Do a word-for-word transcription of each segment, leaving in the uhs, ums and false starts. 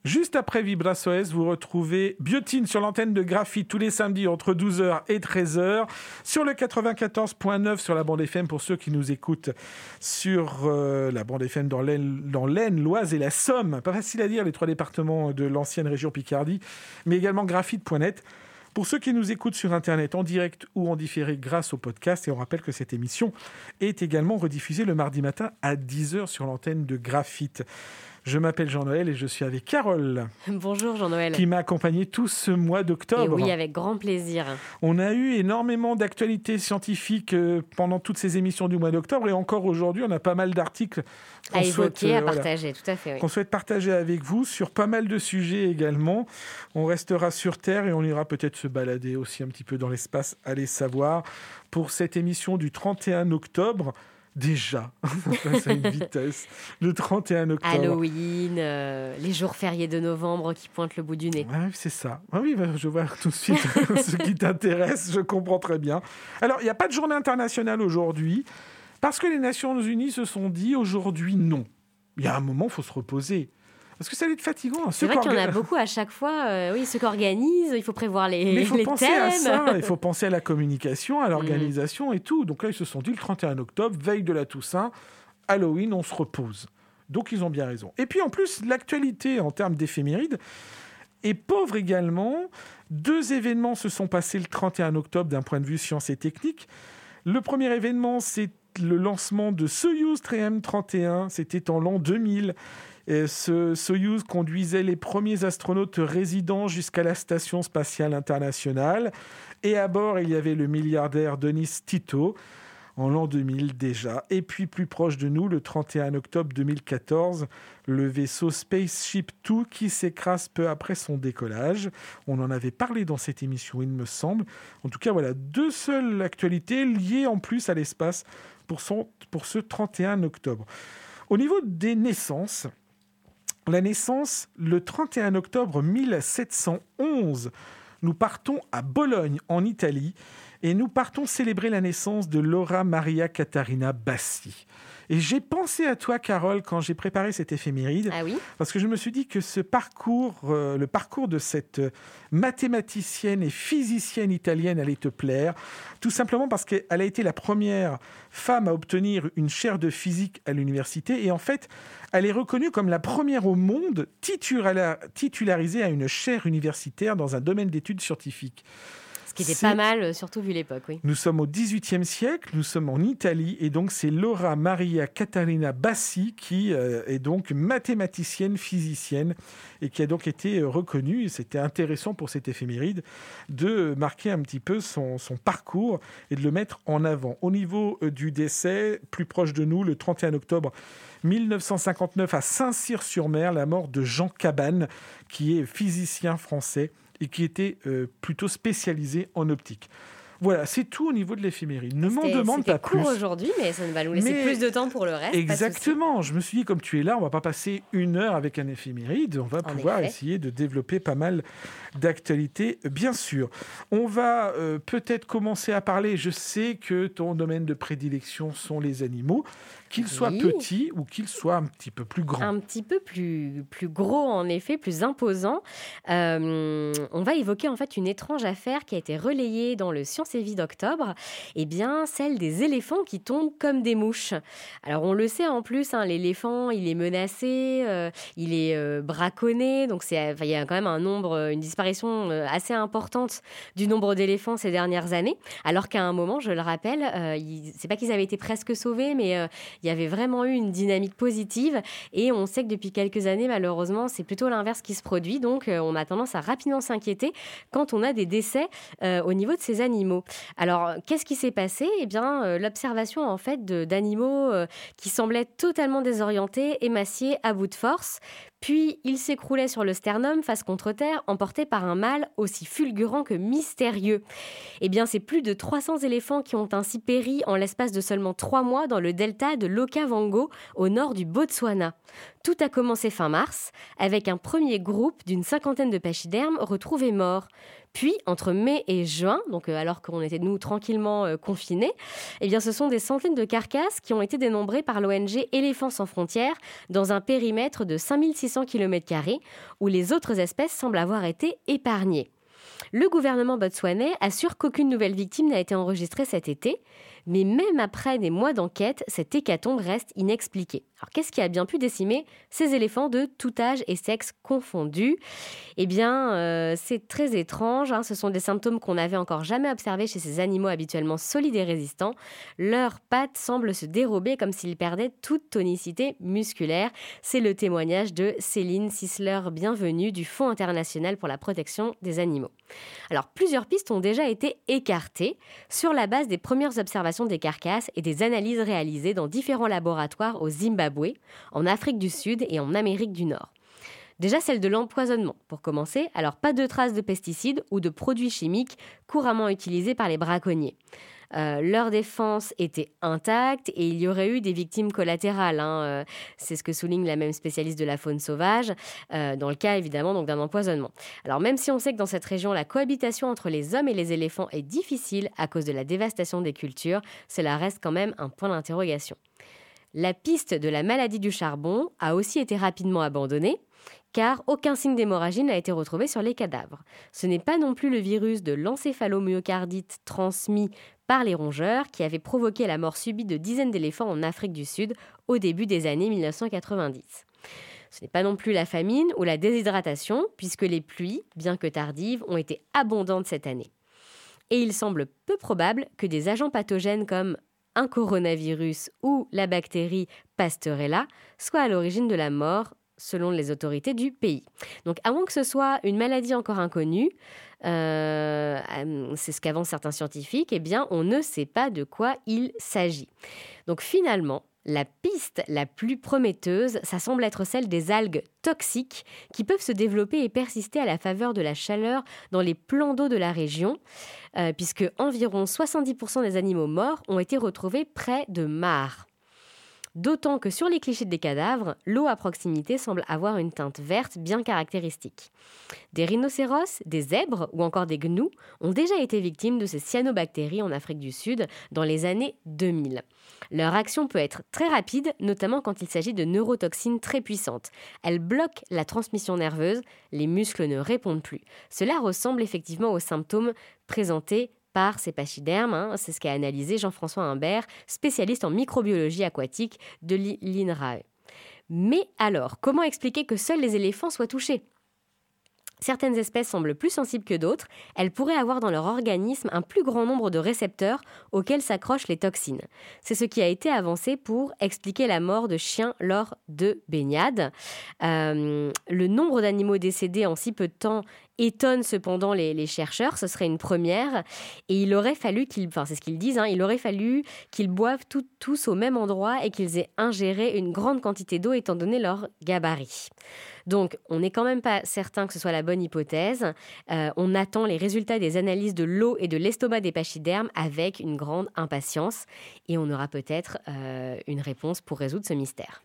Juste après Vibra S O S, vous retrouvez Biotine sur l'antenne de Graphite tous les samedis entre douze heures et treize heures sur le quatre-vingt-quatorze virgule neuf sur la bande F M pour ceux qui nous écoutent sur euh, la bande F M dans l'Aisne, dans l'Aisne, l'Oise et la Somme. Pas facile à dire, les trois départements de l'ancienne région Picardie, mais également graphite point net. Pour ceux qui nous écoutent sur Internet en direct ou en différé grâce au podcast, et on rappelle que cette émission est également rediffusée le mardi matin à dix heures sur l'antenne de Graphite. Je m'appelle Jean-Noël et je suis avec Carole. Bonjour Jean-Noël. Qui m'a accompagné tout ce mois d'octobre. Et oui, avec grand plaisir. On a eu énormément d'actualités scientifiques pendant toutes ces émissions du mois d'octobre et encore aujourd'hui, on a pas mal d'articles qu'on à évoquer, souhaite, à euh, partager, voilà, tout à fait. Oui. Qu'on souhaite partager avec vous sur pas mal de sujets également. On restera sur Terre et on ira peut-être se balader aussi un petit peu dans l'espace, allez savoir, pour cette émission du trente et un octobre. Déjà, c'est une vitesse. Le trente et un octobre. Halloween, euh, les jours fériés de novembre qui pointent le bout du nez. Ouais, c'est ça. Ah oui, je vois tout de suite ce qui t'intéresse, je comprends très bien. Alors, il n'y a pas de journée internationale aujourd'hui, parce que les Nations Unies se sont dit aujourd'hui non. Il y a un moment, il faut se reposer. Parce que ça va être fatigant. C'est vrai qu'il y en a beaucoup à chaque fois. Euh, oui, ceux qui organisent, il faut prévoir les, Mais il faut les penser thèmes. à ça, il faut penser à la communication, à l'organisation mmh. et tout. Donc là, ils se sont dit le trente et un octobre, veille de la Toussaint, Halloween, on se repose. Donc ils ont bien raison. Et puis en plus, l'actualité en termes d'éphémérides est pauvre également. Deux événements se sont passés le trente et un octobre d'un point de vue science et technique. Le premier événement, c'est le lancement de Soyouz T M trente et un. C'était en l'an deux mille. Et ce Soyouz conduisait les premiers astronautes résidents jusqu'à la Station spatiale internationale. Et à bord, il y avait le milliardaire Denis Tito, en l'an deux mille déjà. Et puis plus proche de nous, le trente et un octobre deux mille quatorze, le vaisseau Spaceship deux qui s'écrase peu après son décollage. On en avait parlé dans cette émission, il me semble. En tout cas, voilà, deux seules actualités liées en plus à l'espace pour, son, pour ce trente et un octobre. Au niveau des naissances, la naissance, le trente et un octobre mille sept cent onze, nous partons à Bologne, en Italie, et nous partons célébrer la naissance de Laura Maria Catarina Bassi. Et j'ai pensé à toi, Carole, quand j'ai préparé cette éphéméride, ah oui parce que je me suis dit que ce parcours, euh, le parcours de cette mathématicienne et physicienne italienne allait te plaire, tout simplement parce qu'elle a été la première femme à obtenir une chaire de physique à l'université, et en fait, elle est reconnue comme la première au monde titularisée à une chaire universitaire dans un domaine d'études scientifiques. Ce qui était c'est... pas mal, surtout vu l'époque, oui. Nous sommes au dix-huitième siècle, nous sommes en Italie, et donc c'est Laura Maria Catarina Bassi qui euh, est donc mathématicienne, physicienne, et qui a donc été euh, reconnue. Et c'était intéressant pour cette éphéméride de marquer un petit peu son, son parcours et de le mettre en avant. Au niveau euh, du décès, plus proche de nous, le trente et un octobre mille neuf cent cinquante-neuf à Saint-Cyr-sur-Mer, la mort de Jean Cabane, qui est physicien français, et qui était euh, plutôt spécialisé en optique. Voilà, c'est tout au niveau de l'éphéméride. Ne m'en demande pas plus. C'était court aujourd'hui, mais ça va nous laisser mais plus de temps pour le reste. Exactement. Je me suis dit, comme tu es là, on ne va pas passer une heure avec un éphéméride. On va en pouvoir effet. essayer de développer pas mal d'actualités, bien sûr. On va euh, peut-être commencer à parler. Je sais que ton domaine de prédilection sont les animaux, qu'ils soient oui. petits ou qu'ils soient un petit peu plus grands. Un petit peu plus, plus gros, en effet, plus imposant. Euh, on va évoquer en fait une étrange affaire qui a été relayée dans le Science et Vie d'octobre, eh bien, celle des éléphants qui tombent comme des mouches. Alors, on le sait en plus, hein, l'éléphant, il est menacé, euh, il est euh, braconné, donc c'est, enfin, il y a quand même un nombre, une disparition euh, assez importante du nombre d'éléphants ces dernières années, alors qu'à un moment, je le rappelle, euh, il, c'est pas qu'ils avaient été presque sauvés, mais euh, il y avait vraiment eu une dynamique positive, et on sait que depuis quelques années, malheureusement, c'est plutôt l'inverse qui se produit, donc euh, on a tendance à rapidement s'inquiéter quand on a des décès euh, au niveau de ces animaux. Alors, qu'est-ce qui s'est passé ? Eh bien, euh, l'observation en fait de, d'animaux euh, qui semblaient totalement désorientés, émaciés, à bout de force. Puis, ils s'écroulaient sur le sternum face contre terre, emportés par un mâle aussi fulgurant que mystérieux. Eh bien, c'est plus de trois cents éléphants qui ont ainsi péri en l'espace de seulement trois mois dans le delta de l'Okavango, au nord du Botswana. Tout a commencé fin mars, avec un premier groupe d'une cinquantaine de pachydermes retrouvés morts. Puis, entre mai et juin, donc euh, alors qu'on était, nous, tranquillement euh, confinés, eh bien, ce sont des centaines de carcasses qui ont été dénombrées par l'O N G Éléphants sans frontières dans un périmètre de cinq mille six cents kilomètres carrés où les autres espèces semblent avoir été épargnées. Le gouvernement botswanais assure qu'aucune nouvelle victime n'a été enregistrée cet été, mais même après des mois d'enquête, cette hécatombe reste inexpliquée. Alors, qu'est-ce qui a bien pu décimer ces éléphants de tout âge et sexe confondus ? Eh bien, euh, c'est très étrange. Hein. Ce sont des symptômes qu'on n'avait encore jamais observés chez ces animaux habituellement solides et résistants. Leurs pattes semblent se dérober comme s'ils perdaient toute tonicité musculaire. C'est le témoignage de Céline Sisler-Bienvenue du Fonds international pour la protection des animaux. Alors, plusieurs pistes ont déjà été écartées sur la base des premières observations des carcasses et des analyses réalisées dans différents laboratoires au Zimbabwe, en Afrique du Sud et en Amérique du Nord. Déjà celle de l'empoisonnement, pour commencer, alors pas de traces de pesticides ou de produits chimiques couramment utilisés par les braconniers. Euh, leur défense était intacte et il y aurait eu des victimes collatérales. Hein, euh, c'est ce que souligne la même spécialiste de la faune sauvage, euh, dans le cas évidemment donc, d'un empoisonnement. Alors même si on sait que dans cette région, la cohabitation entre les hommes et les éléphants est difficile à cause de la dévastation des cultures, cela reste quand même un point d'interrogation. La piste de la maladie du charbon a aussi été rapidement abandonnée, car aucun signe d'hémorragie n'a été retrouvé sur les cadavres. Ce n'est pas non plus le virus de l'encéphalomyocardite transmis par les rongeurs qui avait provoqué la mort subite de dizaines d'éléphants en Afrique du Sud au début des années mille neuf cent quatre-vingt-dix. Ce n'est pas non plus la famine ou la déshydratation, puisque les pluies, bien que tardives, ont été abondantes cette année. Et il semble peu probable que des agents pathogènes comme un coronavirus ou la bactérie Pasteurella soient à l'origine de la mort, selon les autorités du pays. Donc, à moins que ce soit une maladie encore inconnue, euh, c'est ce qu'avancent certains scientifiques, eh bien, on ne sait pas de quoi il s'agit. Donc, finalement, la piste la plus prometteuse, ça semble être celle des algues toxiques qui peuvent se développer et persister à la faveur de la chaleur dans les plans d'eau de la région, euh, puisque environ soixante-dix pour cent des animaux morts ont été retrouvés près de mares. D'autant que sur les clichés des cadavres, l'eau à proximité semble avoir une teinte verte bien caractéristique. Des rhinocéros, des zèbres ou encore des gnous ont déjà été victimes de ces cyanobactéries en Afrique du Sud dans les années deux mille. Leur action peut être très rapide, notamment quand il s'agit de neurotoxines très puissantes. Elles bloquent la transmission nerveuse, les muscles ne répondent plus. Cela ressemble effectivement aux symptômes présentés par ces pachydermes, hein, c'est ce qu'a analysé Jean-François Humbert, spécialiste en microbiologie aquatique de l'I N R A E. Mais alors, comment expliquer que seuls les éléphants soient touchés ? Certaines espèces semblent plus sensibles que d'autres. Elles pourraient avoir dans leur organisme un plus grand nombre de récepteurs auxquels s'accrochent les toxines. C'est ce qui a été avancé pour expliquer la mort de chiens lors de baignades. Euh, le nombre d'animaux décédés en si peu de temps étonne cependant les, les chercheurs, ce serait une première, et il aurait fallu qu'ils, enfin c'est ce qu'ils disent, hein, il aurait fallu qu'ils boivent tout, tous au même endroit et qu'ils aient ingéré une grande quantité d'eau étant donné leur gabarit. Donc, on n'est quand même pas certain que ce soit la bonne hypothèse. Euh, on attend les résultats des analyses de l'eau et de l'estomac des pachydermes avec une grande impatience, et on aura peut-être euh, une réponse pour résoudre ce mystère.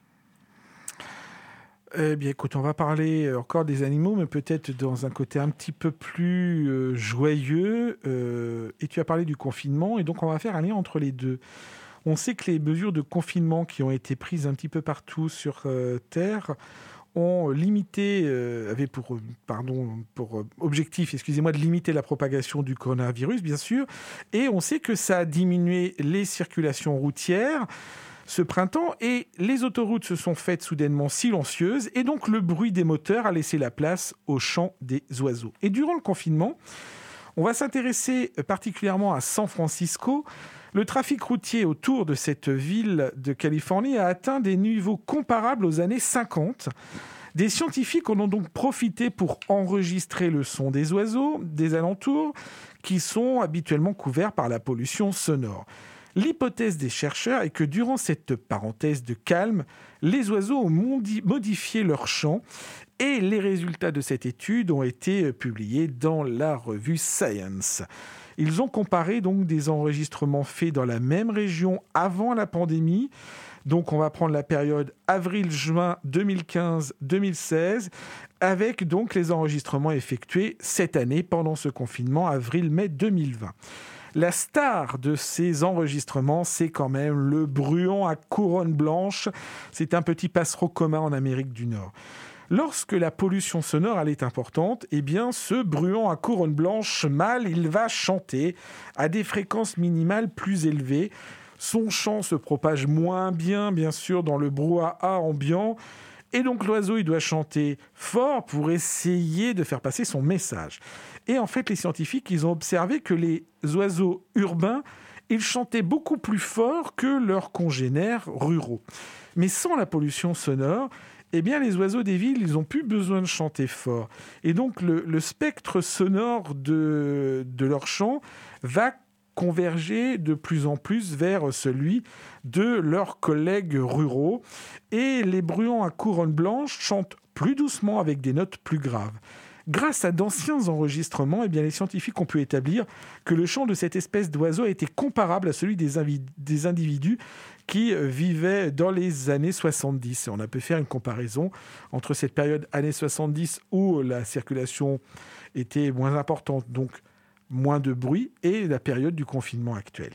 Eh bien, écoute, on va parler encore des animaux, mais peut-être dans un côté un petit peu plus euh, joyeux. Euh, et tu as parlé du confinement, et donc on va faire un lien entre les deux. On sait que les mesures de confinement qui ont été prises un petit peu partout sur euh, Terre ont limité, euh, avaient pour, pardon, pour objectif, excusez-moi, de limiter la propagation du coronavirus, bien sûr. Et on sait que ça a diminué les circulations routières ce printemps, et les autoroutes se sont faites soudainement silencieuses, et donc le bruit des moteurs a laissé la place au chant des oiseaux. Et durant le confinement, on va s'intéresser particulièrement à San Francisco. Le trafic routier autour de cette ville de Californie a atteint des niveaux comparables aux années cinquante. Des scientifiques en ont donc profité pour enregistrer le son des oiseaux des alentours, qui sont habituellement couverts par la pollution sonore. L'hypothèse des chercheurs est que durant cette parenthèse de calme, les oiseaux ont modifié leur chant, et les résultats de cette étude ont été publiés dans la revue Science. Ils ont comparé donc des enregistrements faits dans la même région avant la pandémie Donc on va prendre la période avril-juin deux mille quinze deux mille seize, avec donc les enregistrements effectués cette année pendant ce confinement, avril-mai deux mille vingt. La star de ces enregistrements, c'est quand même le bruant à couronne blanche. C'est un petit passereau commun en Amérique du Nord. Lorsque la pollution sonore elle est importante, eh bien, ce bruant à couronne blanche mâle, il va chanter à des fréquences minimales plus élevées. Son chant se propage moins bien, bien sûr, dans le brouhaha ambiant. Et donc l'oiseau, il doit chanter fort pour essayer de faire passer son message. Et en fait, les scientifiques, ils ont observé que les oiseaux urbains, ils chantaient beaucoup plus fort que leurs congénères ruraux. Mais sans la pollution sonore, eh bien, les oiseaux des villes, ils n'ont plus besoin de chanter fort. Et donc, le, le spectre sonore de, de leur chant va converger de plus en plus vers celui de leurs collègues ruraux. Et les bruants à couronne blanche chantent plus doucement avec des notes plus graves. Grâce à d'anciens enregistrements, eh bien, les scientifiques ont pu établir que le chant de cette espèce d'oiseau était comparable à celui des, invi- des individus qui vivaient dans les années soixante-dix. Et on a pu faire une comparaison entre cette période années soixante-dix où la circulation était moins importante, donc moins de bruit, et la période du confinement actuel.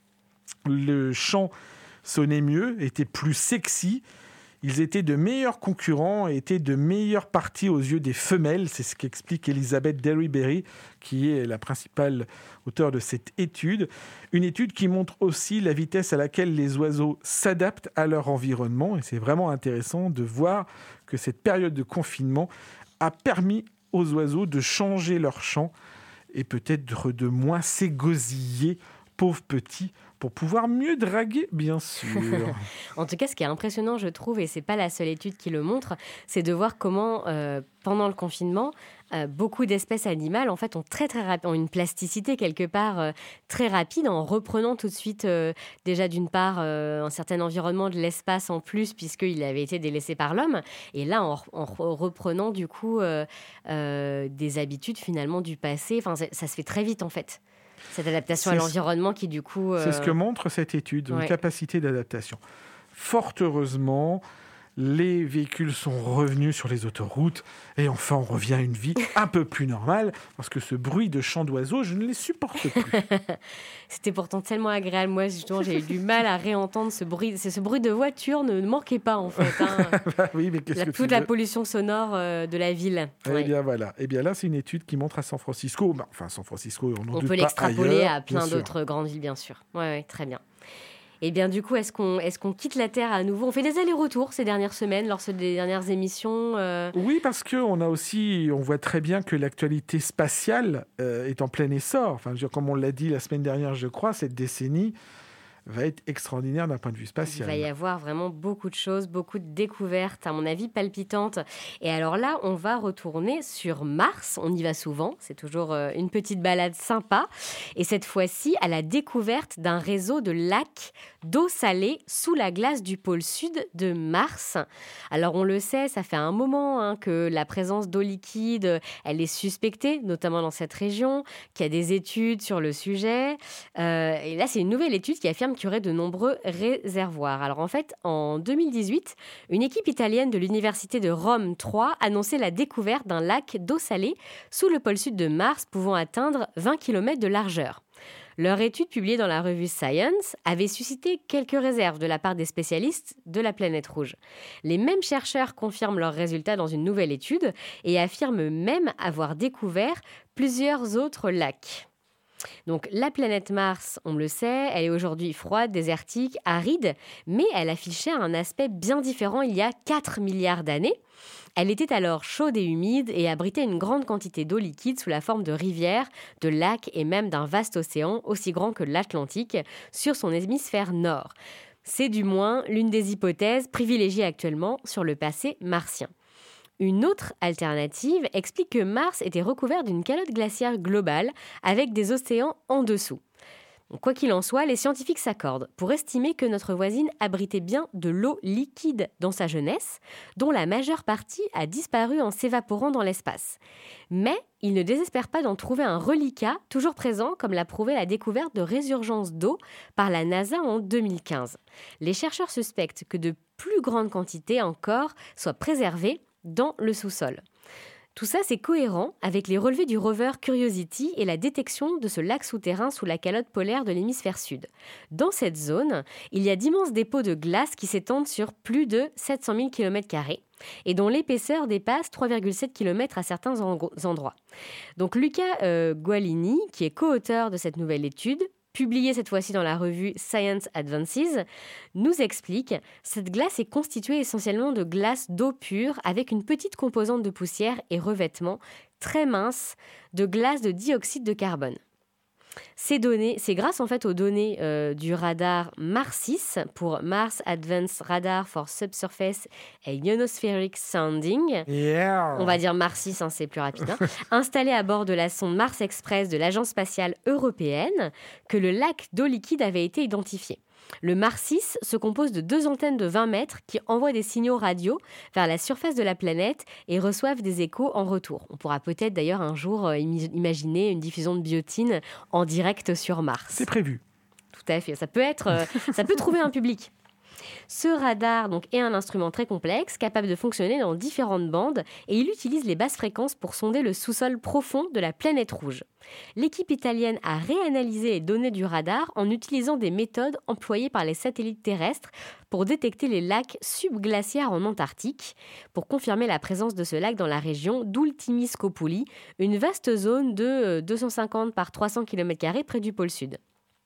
Le chant sonnait mieux, était plus sexy. Ils étaient de meilleurs concurrents et étaient de meilleures parties aux yeux des femelles. C'est ce qu'explique Elizabeth Derryberry, qui est la principale auteure de cette étude. Une étude qui montre aussi la vitesse à laquelle les oiseaux s'adaptent à leur environnement. Et c'est vraiment intéressant de voir que cette période de confinement a permis aux oiseaux de changer leur chant et peut-être de moins s'égosiller, pauvres petits, pour pouvoir mieux draguer, bien sûr. En tout cas, ce qui est impressionnant, je trouve, et ce n'est pas la seule étude qui le montre, c'est de voir comment, euh, pendant le confinement, euh, beaucoup d'espèces animales en fait, ont, très, très rap- ont une plasticité quelque part euh, très rapide en reprenant tout de suite, euh, déjà d'une part, euh, un certain environnement de l'espace en plus, puisqu'il avait été délaissé par l'homme, et là, en, en reprenant du coup euh, euh, des habitudes finalement du passé. Enfin, ça, ça se fait très vite en fait. Cette adaptation c'est à l'environnement qui, du coup... Euh... C'est ce que montre cette étude, une ouais. capacité d'adaptation. Fort heureusement, les véhicules sont revenus sur les autoroutes et enfin, on revient à une vie un peu plus normale parce que ce bruit de chant d'oiseaux, je ne les supporte plus. C'était pourtant tellement agréable. Moi, justement, j'ai eu du mal à réentendre ce bruit. C'est ce bruit de voiture ne manquait pas, en fait. Hein. bah oui, mais qu'est-ce la, que toute tu la veux pollution sonore euh, de la ville. Eh ouais. bien, voilà. Eh bien, là, c'est une étude qui montre à San Francisco, bah, enfin, San Francisco, on n'en on doute peut pas l'extrapoler ailleurs, à plein d'autres grandes villes, bien sûr. Oui, ouais, très bien. Et bien du coup, est-ce qu'on, est-ce qu'on quitte la Terre à nouveau ? On fait des allers-retours ces dernières semaines, lors des dernières émissions euh... Oui, parce qu'on a aussi, on voit très bien que l'actualité spatiale euh, est en plein essor. Enfin, je veux dire, comme on l'a dit la semaine dernière, je crois, cette décennie va être extraordinaire d'un point de vue spatial. Il va y avoir vraiment beaucoup de choses, beaucoup de découvertes, à mon avis, palpitantes. Et alors là, on va retourner sur Mars. On y va souvent. C'est toujours une petite balade sympa. Et cette fois-ci, à la découverte d'un réseau de lacs d'eau salée sous la glace du pôle sud de Mars. Alors, on le sait, ça fait un moment hein, que la présence d'eau liquide, elle est suspectée, notamment dans cette région, qu'il y a des études sur le sujet. Euh, et là, c'est une nouvelle étude qui affirme qu'il y aurait de nombreux réservoirs. Alors en fait, en deux mille dix-huit, une équipe italienne de l'université de Rome trois annonçait la découverte d'un lac d'eau salée sous le pôle sud de Mars pouvant atteindre vingt kilomètres de largeur. Leur étude publiée dans la revue Science avait suscité quelques réserves de la part des spécialistes de la planète rouge. Les mêmes chercheurs confirment leurs résultats dans une nouvelle étude et affirment même avoir découvert plusieurs autres lacs. Donc la planète Mars, on le sait, elle est aujourd'hui froide, désertique, aride, mais elle affichait un aspect bien différent il y a quatre milliards d'années. Elle était alors chaude et humide et abritait une grande quantité d'eau liquide sous la forme de rivières, de lacs et même d'un vaste océan aussi grand que l'Atlantique sur son hémisphère nord. C'est du moins l'une des hypothèses privilégiées actuellement sur le passé martien. Une autre alternative explique que Mars était recouvert d'une calotte glaciaire globale avec des océans en dessous. Donc, quoi qu'il en soit, les scientifiques s'accordent pour estimer que notre voisine abritait bien de l'eau liquide dans sa jeunesse, dont la majeure partie a disparu en s'évaporant dans l'espace. Mais ils ne désespèrent pas d'en trouver un reliquat toujours présent, comme l'a prouvé la découverte de résurgence d'eau par la NASA en deux mille quinze. Les chercheurs suspectent que de plus grandes quantités encore soient préservées dans le sous-sol. Tout ça, c'est cohérent avec les relevés du rover Curiosity et la détection de ce lac souterrain sous la calotte polaire de l'hémisphère sud. Dans cette zone, il y a d'immenses dépôts de glace qui s'étendent sur plus de sept cent mille kilomètres carrés et dont l'épaisseur dépasse trois virgule sept kilomètres à certains endroits. Donc Luca euh, Gualini, qui est co-auteur de cette nouvelle étude, publié cette fois-ci dans la revue Science Advances, nous explique « Cette glace est constituée essentiellement de glace d'eau pure avec une petite composante de poussière et revêtement très mince de glace de dioxyde de carbone. » Ces données, c'est grâce en fait aux données euh, du radar MARSIS pour Mars Advanced Radar for Subsurface and Ionospheric Sounding. Yeah. On va dire MARSIS, hein, c'est plus rapide. Hein, installé à bord de la sonde Mars Express de l'Agence spatiale européenne, que le lac d'eau liquide avait été identifié. Le MARSIS se compose de deux antennes de vingt mètres qui envoient des signaux radio vers la surface de la planète et reçoivent des échos en retour. On pourra peut-être d'ailleurs un jour euh, imaginer une diffusion de Biotine en direct sur Mars. C'est prévu. Tout à fait. Ça peut être, euh, ça peut trouver un public. Ce radar donc, est un instrument très complexe, capable de fonctionner dans différentes bandes, et il utilise les basses fréquences pour sonder le sous-sol profond de la planète rouge. L'équipe italienne a réanalysé les données du radar en utilisant des méthodes employées par les satellites terrestres pour détecter les lacs subglaciaires en Antarctique, pour confirmer la présence de ce lac dans la région d'Ultimi Scopuli, une vaste zone de deux cent cinquante par trois cents kilomètres carrés près du pôle sud.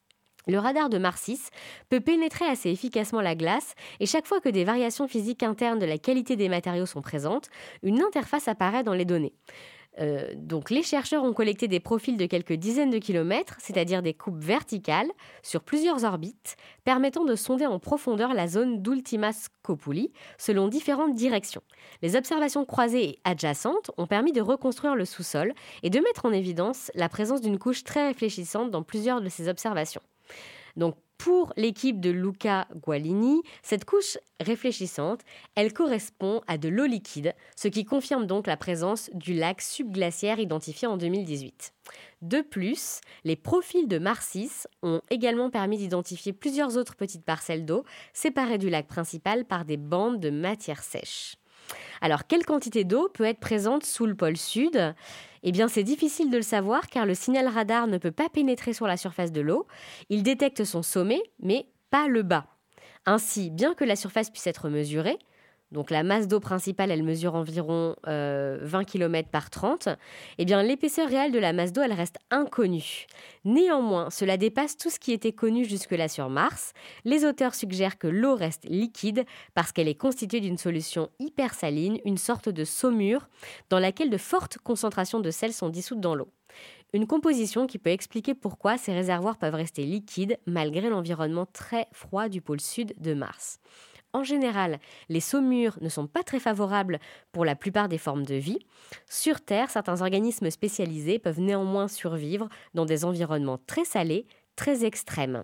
Le radar de MARSIS peut pénétrer assez efficacement la glace et chaque fois que des variations physiques internes de la qualité des matériaux sont présentes, une interface apparaît dans les données. Euh, donc les chercheurs ont collecté des profils de quelques dizaines de kilomètres, c'est-à-dire des coupes verticales, sur plusieurs orbites, permettant de sonder en profondeur la zone d'Ultima Scopuli selon différentes directions. Les observations croisées et adjacentes ont permis de reconstruire le sous-sol et de mettre en évidence la présence d'une couche très réfléchissante dans plusieurs de ces observations. Donc, pour l'équipe de Luca Gualini, cette couche réfléchissante, elle correspond à de l'eau liquide, ce qui confirme donc la présence du lac subglaciaire identifié en deux mille dix-huit. De plus, les profils de MARSIS ont également permis d'identifier plusieurs autres petites parcelles d'eau séparées du lac principal par des bandes de matière sèche. Alors, quelle quantité d'eau peut être présente sous le pôle sud ? Eh bien, c'est difficile de le savoir car le signal radar ne peut pas pénétrer sur la surface de l'eau. Il détecte son sommet, mais pas le bas. Ainsi, bien que la surface puisse être mesurée, donc la masse d'eau principale, elle mesure environ euh, vingt kilomètres par trente, eh bien l'épaisseur réelle de la masse d'eau, elle reste inconnue. Néanmoins, cela dépasse tout ce qui était connu jusque-là sur Mars. Les auteurs suggèrent que l'eau reste liquide parce qu'elle est constituée d'une solution hypersaline, une sorte de saumure dans laquelle de fortes concentrations de sel sont dissoutes dans l'eau. Une composition qui peut expliquer pourquoi ces réservoirs peuvent rester liquides malgré l'environnement très froid du pôle sud de Mars. En général, les saumures ne sont pas très favorables pour la plupart des formes de vie. Sur Terre, certains organismes spécialisés peuvent néanmoins survivre dans des environnements très salés, très extrêmes.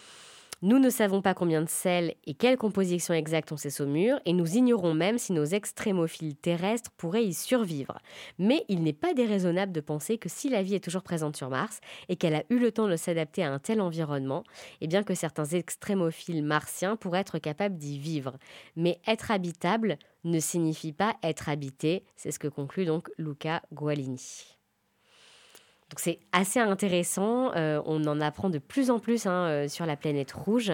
Nous ne savons pas combien de sel et quelle composition exacte ont ces saumures, et nous ignorons même si nos extrémophiles terrestres pourraient y survivre. Mais il n'est pas déraisonnable de penser que si la vie est toujours présente sur Mars et qu'elle a eu le temps de s'adapter à un tel environnement, eh bien que certains extrémophiles martiens pourraient être capables d'y vivre. Mais être habitable ne signifie pas être habité, c'est ce que conclut donc Luca Gualini. Donc c'est assez intéressant, euh, on en apprend de plus en plus hein, euh, sur la planète rouge.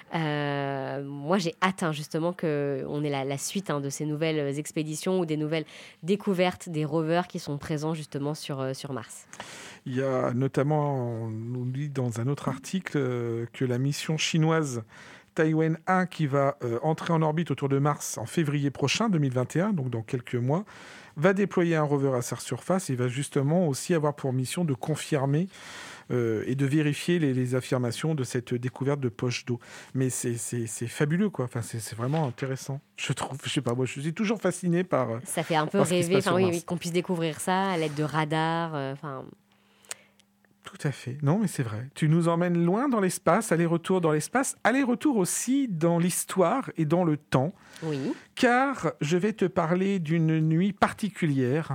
Euh, moi j'ai hâte hein, justement qu'on ait la, la suite hein, de ces nouvelles expéditions ou des nouvelles découvertes des rovers qui sont présents justement sur, euh, sur Mars. Il y a notamment, on nous dit dans un autre article, euh, que la mission chinoise Taïwan un qui va euh, entrer en orbite autour de Mars en février prochain, deux mille vingt et un, donc dans quelques mois, va déployer un rover à sa surface et va justement aussi avoir pour mission de confirmer euh, et de vérifier les, les affirmations de cette découverte de poche d'eau. Mais c'est, c'est, c'est fabuleux, quoi. Enfin, c'est, c'est vraiment intéressant. Je trouve, je sais pas, moi, je suis toujours fasciné par. Ça fait un peu rêver, enfin oui, oui, qu'on puisse découvrir ça à l'aide de radars. Enfin. Tout à fait. Non, mais c'est vrai. Tu nous emmènes loin dans l'espace, aller-retour dans l'espace, aller-retour aussi dans l'histoire et dans le temps. Oui. Car je vais te parler d'une nuit particulière,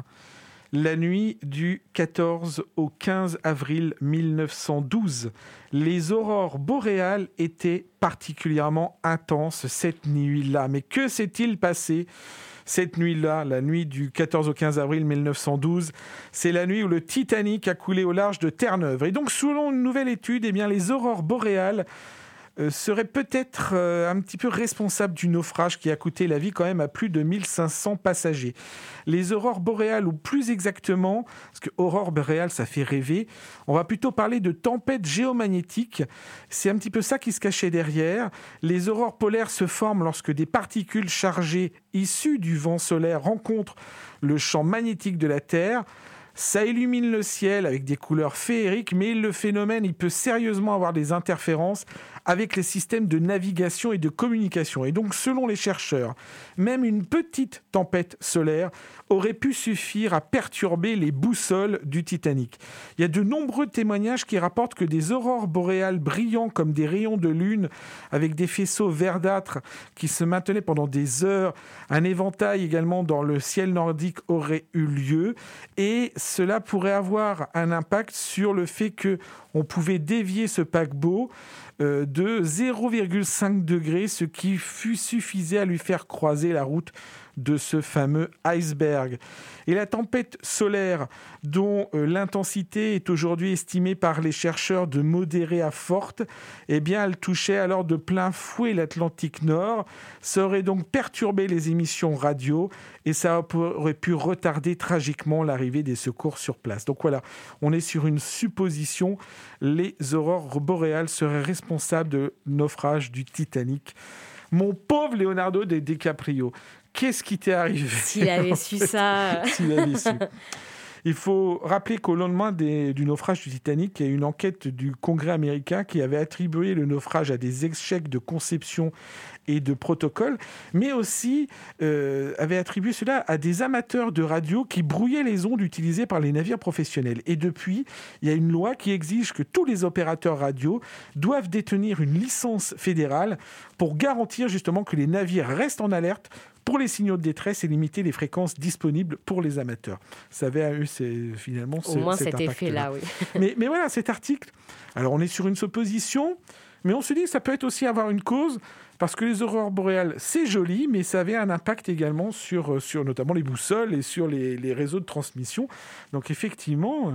la nuit du quatorze au quinze avril mille neuf cent douze. Les aurores boréales étaient particulièrement intenses cette nuit-là. Mais que s'est-il passé ? Cette nuit-là, la nuit du quatorze au quinze avril mille neuf cent douze, c'est la nuit où le Titanic a coulé au large de Terre-Neuve. Et donc, selon une nouvelle étude, eh bien, les aurores boréales euh, seraient peut-être euh, un petit peu responsables du naufrage qui a coûté la vie quand même à plus de mille cinq cents passagers. Les aurores boréales, ou plus exactement, parce que aurore boréale, ça fait rêver, on va plutôt parler de tempêtes géomagnétiques. C'est un petit peu ça qui se cachait derrière. Les aurores polaires se forment lorsque des particules chargées issues du vent solaire rencontrent le champ magnétique de la Terre. Ça illumine le ciel avec des couleurs féeriques, mais le phénomène il peut sérieusement avoir des interférences avec les systèmes de navigation et de communication. Et donc, selon les chercheurs, même une petite tempête solaire aurait pu suffire à perturber les boussoles du Titanic. Il y a de nombreux témoignages qui rapportent que des aurores boréales brillant comme des rayons de lune, avec des faisceaux verdâtres qui se maintenaient pendant des heures, un éventail également dans le ciel nordique aurait eu lieu, et cela pourrait avoir un impact sur le fait qu'on pouvait dévier ce paquebot euh, de zéro virgule cinq degrés, ce qui fut suffisait à lui faire croiser la route de ce fameux iceberg. Et la tempête solaire, dont euh, l'intensité est aujourd'hui estimée par les chercheurs de modérée à forte, eh bien, elle touchait alors de plein fouet l'Atlantique Nord. Ça aurait donc perturbé les émissions radio et ça aurait pu retarder tragiquement l'arrivée des secours sur place. Donc voilà, on est sur une supposition. Les aurores boréales seraient responsables du naufrage du Titanic. Mon pauvre Leonardo DiCaprio, qu'est-ce qui t'est arrivé ? S'il avait su ça. S'il avait su. Il faut rappeler qu'au lendemain des, du naufrage du Titanic, il y a une enquête du Congrès américain qui avait attribué le naufrage à des échecs de conception et de protocole, mais aussi euh, avait attribué cela à des amateurs de radio qui brouillaient les ondes utilisées par les navires professionnels. Et depuis, il y a une loi qui exige que tous les opérateurs radio doivent détenir une licence fédérale pour garantir justement que les navires restent en alerte pour les signaux de détresse et limiter les fréquences disponibles pour les amateurs. Ça avait eu c'est, finalement ce, Au moins cet, cet effet-là, oui. mais, mais voilà, cet article, alors on est sur une supposition, mais on se dit que ça peut être aussi avoir une cause, parce que les aurores boréales, c'est joli, mais ça avait un impact également sur, sur notamment les boussoles et sur les, les réseaux de transmission. Donc effectivement...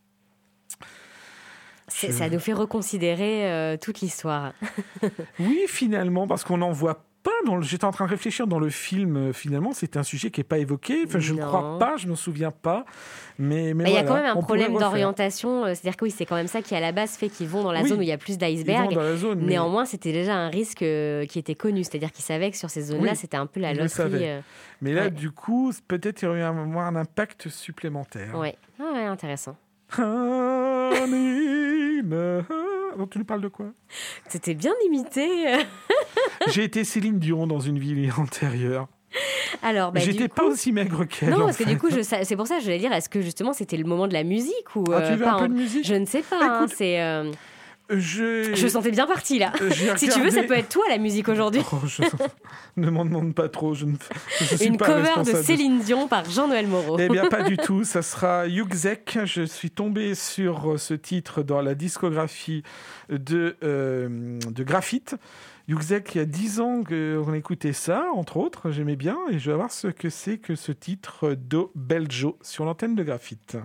C'est, je... Ça nous fait reconsidérer euh, toute l'histoire. Oui, finalement, parce qu'on n'en voit pas. Dans le... J'étais en train de réfléchir dans le film, euh, finalement, c'est un sujet qui n'est pas évoqué. Enfin, je ne crois pas, je ne m'en souviens pas. Mais, mais il voilà, y a quand même un problème d'orientation. C'est-à-dire que oui, c'est quand même ça qui, à la base, fait qu'ils vont dans la oui, zone où il y a plus d'icebergs. Zone, mais... Néanmoins, c'était déjà un risque euh, qui était connu. C'est-à-dire qu'ils savaient que sur ces zones-là, oui, c'était un peu la loterie. Euh... Mais là, ouais. du coup, peut-être il y aurait un, un impact supplémentaire. Oui, ah ouais, intéressant. Donc, tu nous parles de quoi ? C'était bien imité. J'ai été Céline Dion dans une vie antérieure. Alors, bah, j'étais pas coup... aussi maigre qu'elle. Non, parce fait. que du coup, je, c'est pour ça que je voulais dire, est-ce que justement c'était le moment de la musique ou ah, tu veux euh, pas un peu en... de musique ? Je ne sais pas. Ah, écoute, hein, c'est. Euh... Je... je sentais bien partie là. Regardé... Si tu veux, ça peut être toi la musique aujourd'hui. Oh, je... ne m'en demande pas trop. Je ne... je suis Une pas cover de Céline Dion par Jean-Noël Moreau. Eh bien, pas du tout. Ça sera Yuxek. Je suis tombé sur ce titre dans la discographie de, euh, de Graphite. Yuxek, il y a dix ans qu'on écoutait ça, entre autres. J'aimais bien. Et je vais voir ce que c'est que ce titre Do Belgio sur l'antenne de Graphite.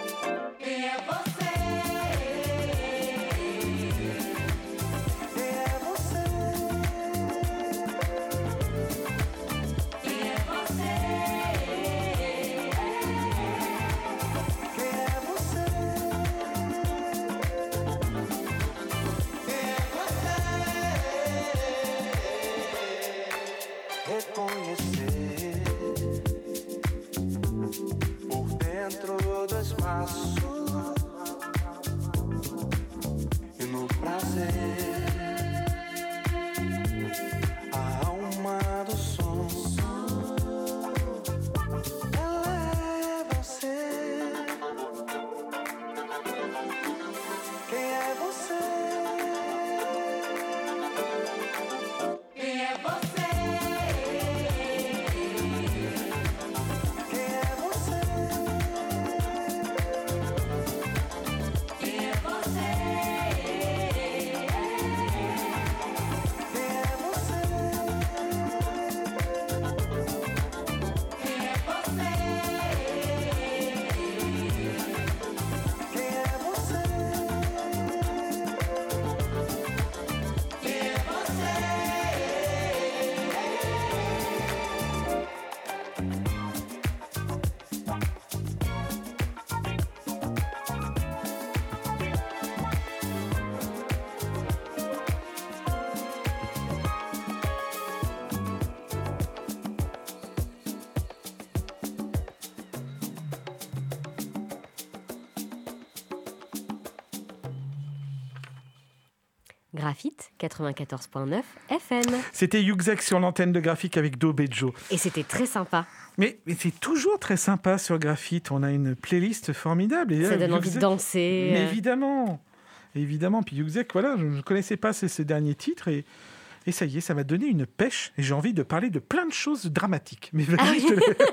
Graphite quatre-vingt-quatorze virgule neuf F M. C'était Yuxek sur l'antenne de Graphique avec Do Bejo. Et c'était très sympa. Mais, mais c'est toujours très sympa sur Graphite. On a une playlist formidable. Et ça là, donne Yuxek, envie de danser. Mais évidemment. Évidemment. Puis Yuxek, voilà, je ne connaissais pas ces, ces derniers titres. Et, et ça y est, ça m'a donné une pêche. Et j'ai envie de parler de plein de choses dramatiques. Mais ah oui.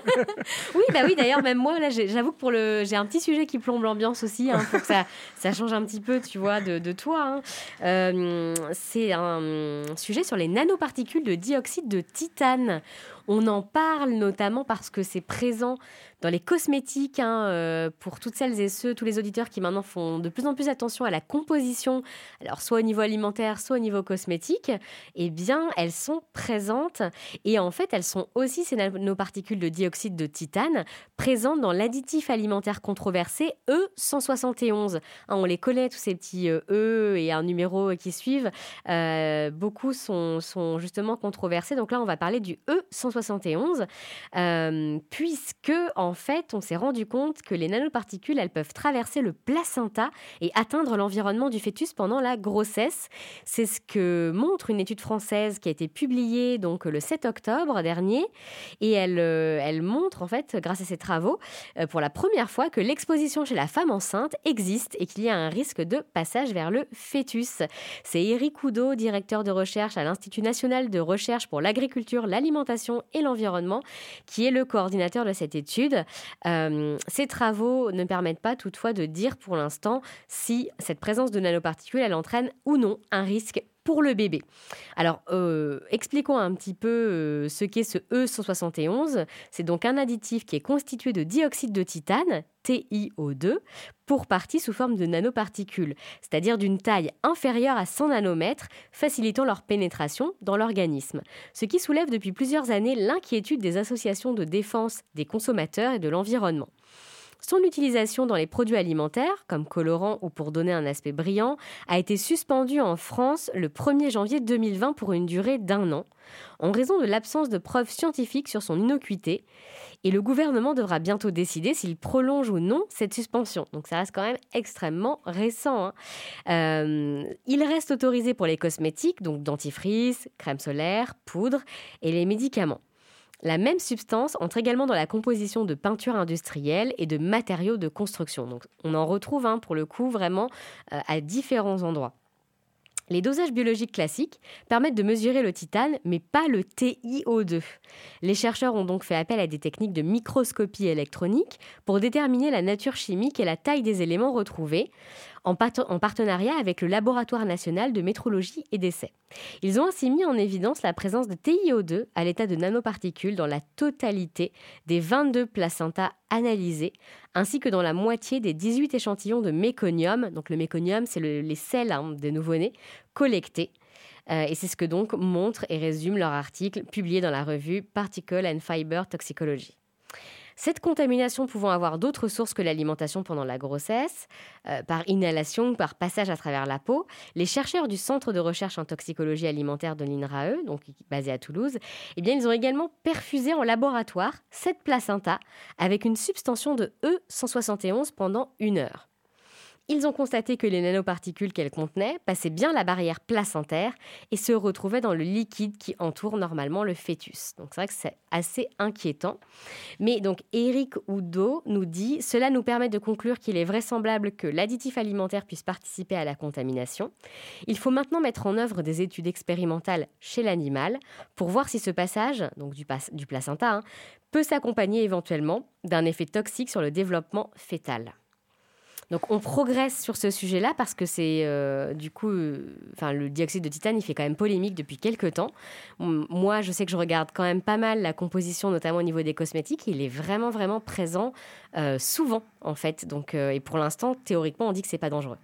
oui, bah oui, d'ailleurs, même moi, là, j'ai, j'avoue que pour le, j'ai un petit sujet qui plombe l'ambiance aussi, hein, pour que ça, ça change un petit peu, tu vois, de, de toi. Hein. Euh, c'est un sujet sur les nanoparticules de dioxyde de titane. On en parle notamment parce que c'est présent dans les cosmétiques, hein, euh, pour toutes celles et ceux, tous les auditeurs qui maintenant font de plus en plus attention à la composition, alors soit au niveau alimentaire, soit au niveau cosmétique, eh bien, elles sont présentes. Et en fait, elles sont aussi, ces nanoparticules de dioxyde de titane, présentes dans l'additif alimentaire controversé E cent soixante et onze. Hein, on les connaît, tous ces petits euh, E et un numéro qui suivent. Euh, beaucoup sont, sont justement controversés. Donc là, on va parler du E cent soixante et onze, euh, puisque, en fait, on s'est rendu compte que les nanoparticules, elles peuvent traverser le placenta et atteindre l'environnement du fœtus pendant la grossesse. C'est ce que montre une étude française qui a été publiée donc, le sept octobre dernier. Et elle, euh, elle montre, en fait, grâce à ses travaux, euh, pour la première fois que l'exposition chez la femme enceinte existe et qu'il y a un risque de passage vers le fœtus. C'est Eric Oudot, directeur de recherche à l'Institut national de recherche pour l'agriculture, l'alimentation et l'environnement, qui est le coordinateur de cette étude. Euh, ces travaux ne permettent pas toutefois de dire pour l'instant si cette présence de nanoparticules, elle entraîne ou non un risque pour le bébé. Alors, euh, expliquons un petit peu euh, ce qu'est ce E cent soixante et onze. C'est donc un additif qui est constitué de dioxyde de titane, T i O deux, pour partie sous forme de nanoparticules, c'est-à-dire d'une taille inférieure à cent nanomètres, facilitant leur pénétration dans l'organisme. Ce qui soulève depuis plusieurs années l'inquiétude des associations de défense des consommateurs et de l'environnement. Son utilisation dans les produits alimentaires, comme colorant ou pour donner un aspect brillant, a été suspendue en France le premier janvier deux mille vingt pour une durée d'un an, en raison de l'absence de preuves scientifiques sur son innocuité. Et le gouvernement devra bientôt décider s'il prolonge ou non cette suspension. Donc ça reste quand même extrêmement récent. Hein. Euh, il reste autorisé pour les cosmétiques, donc dentifrice, crème solaire, poudre et les médicaments. La même substance entre également dans la composition de peintures industrielles et de matériaux de construction. Donc, on en retrouve hein, pour le coup vraiment euh, à différents endroits. Les dosages biologiques classiques permettent de mesurer le titane, mais pas le T i O deux. Les chercheurs ont donc fait appel à des techniques de microscopie électronique pour déterminer la nature chimique et la taille des éléments retrouvés. en, part- en partenariat avec le Laboratoire national de métrologie et d'essais. Ils ont ainsi mis en évidence la présence de T i O deux à l'état de nanoparticules dans la totalité des vingt-deux placentas analysés, ainsi que dans la moitié des dix-huit échantillons de méconium. Donc le méconium, c'est le, les selles hein, des nouveau-nés collectés. Euh, et c'est ce que donc montre et résume leur article publié dans la revue Particle and Fiber Toxicology. Cette contamination pouvant avoir d'autres sources que l'alimentation pendant la grossesse, euh, par inhalation ou par passage à travers la peau, les chercheurs du Centre de recherche en toxicologie alimentaire de l'I N R A E, donc basé à Toulouse, eh bien, ils ont également perfusé en laboratoire cette placenta avec une substantion de E cent soixante et onze pendant une heure. Ils ont constaté que les nanoparticules qu'elles contenaient passaient bien la barrière placentaire et se retrouvaient dans le liquide qui entoure normalement le fœtus. Donc c'est vrai que c'est assez inquiétant. Mais donc Éric Oudot nous dit « Cela nous permet de conclure qu'il est vraisemblable que l'additif alimentaire puisse participer à la contamination. Il faut maintenant mettre en œuvre des études expérimentales chez l'animal pour voir si ce passage, donc du, pas- du placenta, hein, peut s'accompagner éventuellement d'un effet toxique sur le développement fœtal. » Donc on progresse sur ce sujet-là parce que c'est euh, du coup, euh, enfin le dioxyde de titane, il fait quand même polémique depuis quelques temps. Moi, je sais que je regarde quand même pas mal la composition, notamment au niveau des cosmétiques. Il est vraiment vraiment présent euh, souvent en fait. Donc euh, et pour l'instant, théoriquement, on dit que c'est pas dangereux.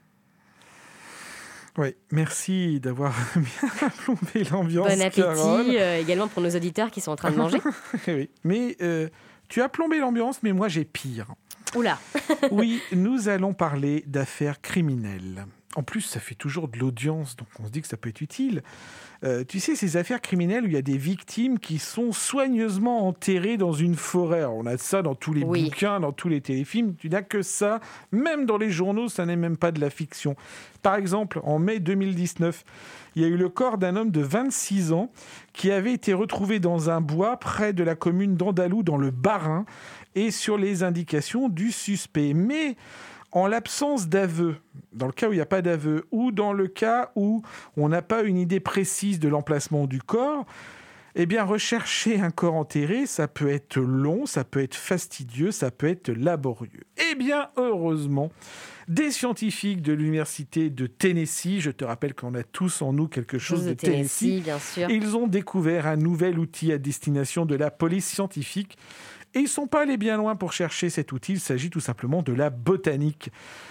Oui, merci d'avoir bien plombé l'ambiance. Bon appétit Carole. euh, également pour nos auditeurs qui sont en train de manger. Oui, mais euh, tu as plombé l'ambiance, mais moi j'ai pire. Oula. Oui, nous allons parler d'affaires criminelles. En plus, ça fait toujours de l'audience, donc on se dit que ça peut être utile. Euh, tu sais, ces affaires criminelles où il y a des victimes qui sont soigneusement enterrées dans une forêt. Alors, on a ça dans tous les Oui. bouquins, dans tous les téléfilms. Tu n'as que ça. Même dans les journaux, ça n'est même pas de la fiction. Par exemple, en mai deux mille dix-neuf, il y a eu le corps d'un homme de vingt-six ans qui avait été retrouvé dans un bois près de la commune d'Andalou, dans le Bas-Rhin, et sur les indications du suspect. Mais en l'absence d'aveu, dans le cas où il n'y a pas d'aveu, ou dans le cas où on n'a pas une idée précise de l'emplacement du corps, eh bien, rechercher un corps enterré, ça peut être long, ça peut être fastidieux, ça peut être laborieux. Eh bien, heureusement, des scientifiques de l'université de Tennessee, je te rappelle qu'on a tous en nous quelque chose de, de Tennessee, Tennessee, bien sûr. ils ont découvert un nouvel outil à destination de la police scientifique. Et ils ne sont pas allés bien loin pour chercher cet outil, il s'agit tout simplement de la botanique.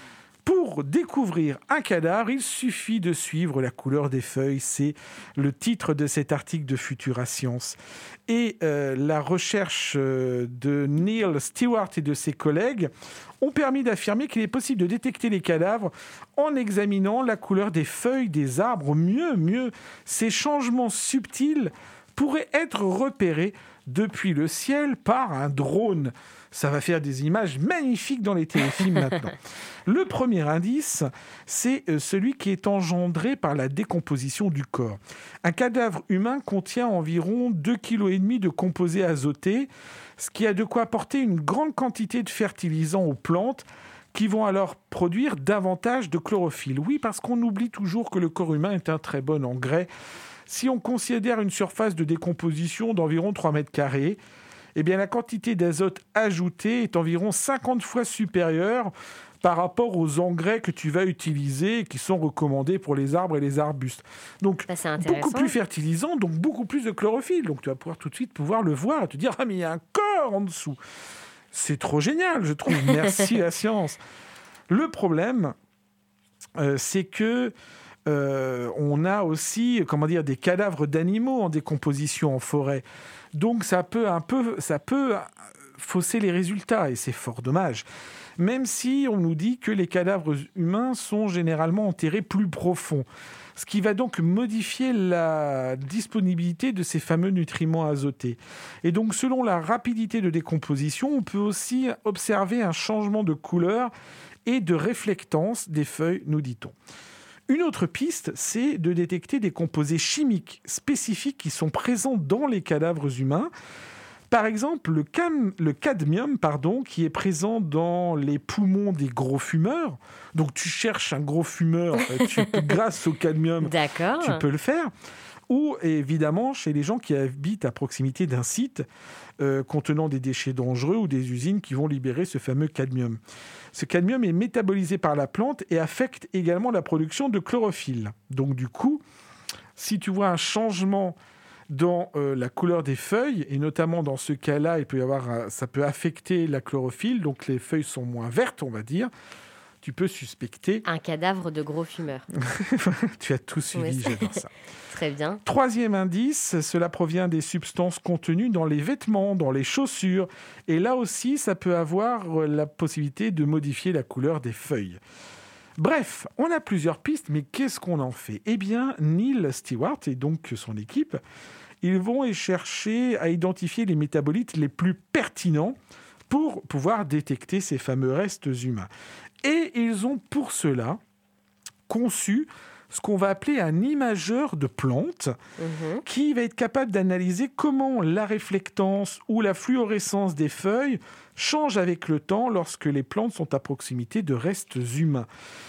Pour découvrir un cadavre, il suffit de suivre la couleur des feuilles. C'est le titre de cet article de Futura Science. Et euh, la recherche euh, de Neil Stewart et de ses collègues ont permis d'affirmer qu'il est possible de détecter les cadavres en examinant la couleur des feuilles des arbres. Mieux, mieux, ces changements subtils pourraient être repérés depuis le ciel par un drone. Ça va faire des images magnifiques dans les téléfilms maintenant. Le premier indice, c'est celui qui est engendré par la décomposition du corps. Un cadavre humain contient environ deux virgule cinq kilos de composés azotés, ce qui a de quoi apporter une grande quantité de fertilisants aux plantes qui vont alors produire davantage de chlorophylle. Oui, parce qu'on oublie toujours que le corps humain est un très bon engrais. Si on considère une surface de décomposition d'environ trois mètres carrés, eh bien la quantité d'azote ajoutée est environ cinquante fois supérieure par rapport aux engrais que tu vas utiliser et qui sont recommandés pour les arbres et les arbustes. Donc, Ça, beaucoup plus fertilisant, donc beaucoup plus de chlorophylle. Donc, tu vas pouvoir tout de suite pouvoir le voir et te dire « Ah, mais il y a un corps en dessous !» C'est trop génial, je trouve. Merci la science. Le problème, euh, c'est que Euh, on a aussi, comment dire, des cadavres d'animaux en décomposition en forêt. Donc ça peut un peu, ça peut fausser les résultats et c'est fort dommage. Même si on nous dit que les cadavres humains sont généralement enterrés plus profond, ce qui va donc modifier la disponibilité de ces fameux nutriments azotés. Et donc selon la rapidité de décomposition, on peut aussi observer un changement de couleur et de réflectance des feuilles, nous dit-on. Une autre piste, c'est de détecter des composés chimiques spécifiques qui sont présents dans les cadavres humains. Par exemple, le, cam- le cadmium, pardon, qui est présent dans les poumons des gros fumeurs. Donc, tu cherches un gros fumeur, tu, grâce au cadmium, D'accord. tu peux le faire. ou évidemment chez les gens qui habitent à proximité d'un site euh, contenant des déchets dangereux ou des usines qui vont libérer ce fameux cadmium. Ce cadmium est métabolisé par la plante et affecte également la production de chlorophylle. Donc du coup, si tu vois un changement dans euh, la couleur des feuilles, et notamment dans ce cas-là, il peut y avoir, un- ça peut affecter la chlorophylle, donc les feuilles sont moins vertes, on va dire, tu peux suspecter... Un cadavre de gros fumeur. Tu as tout suivi, Oui, j'adore ça. Très bien. Troisième indice, cela provient des substances contenues dans les vêtements, dans les chaussures. Et là aussi, ça peut avoir la possibilité de modifier la couleur des feuilles. Bref, on a plusieurs pistes, mais qu'est-ce qu'on en fait ? Eh bien, Neil Stewart et donc son équipe, ils vont y chercher à identifier les métabolites les plus pertinents pour pouvoir détecter ces fameux restes humains. Et ils ont pour cela conçu ce qu'on va appeler un imageur de plantes Mhm. qui va être capable d'analyser comment la réflectance ou la fluorescence des feuilles change avec le temps lorsque les plantes sont à proximité de restes humains.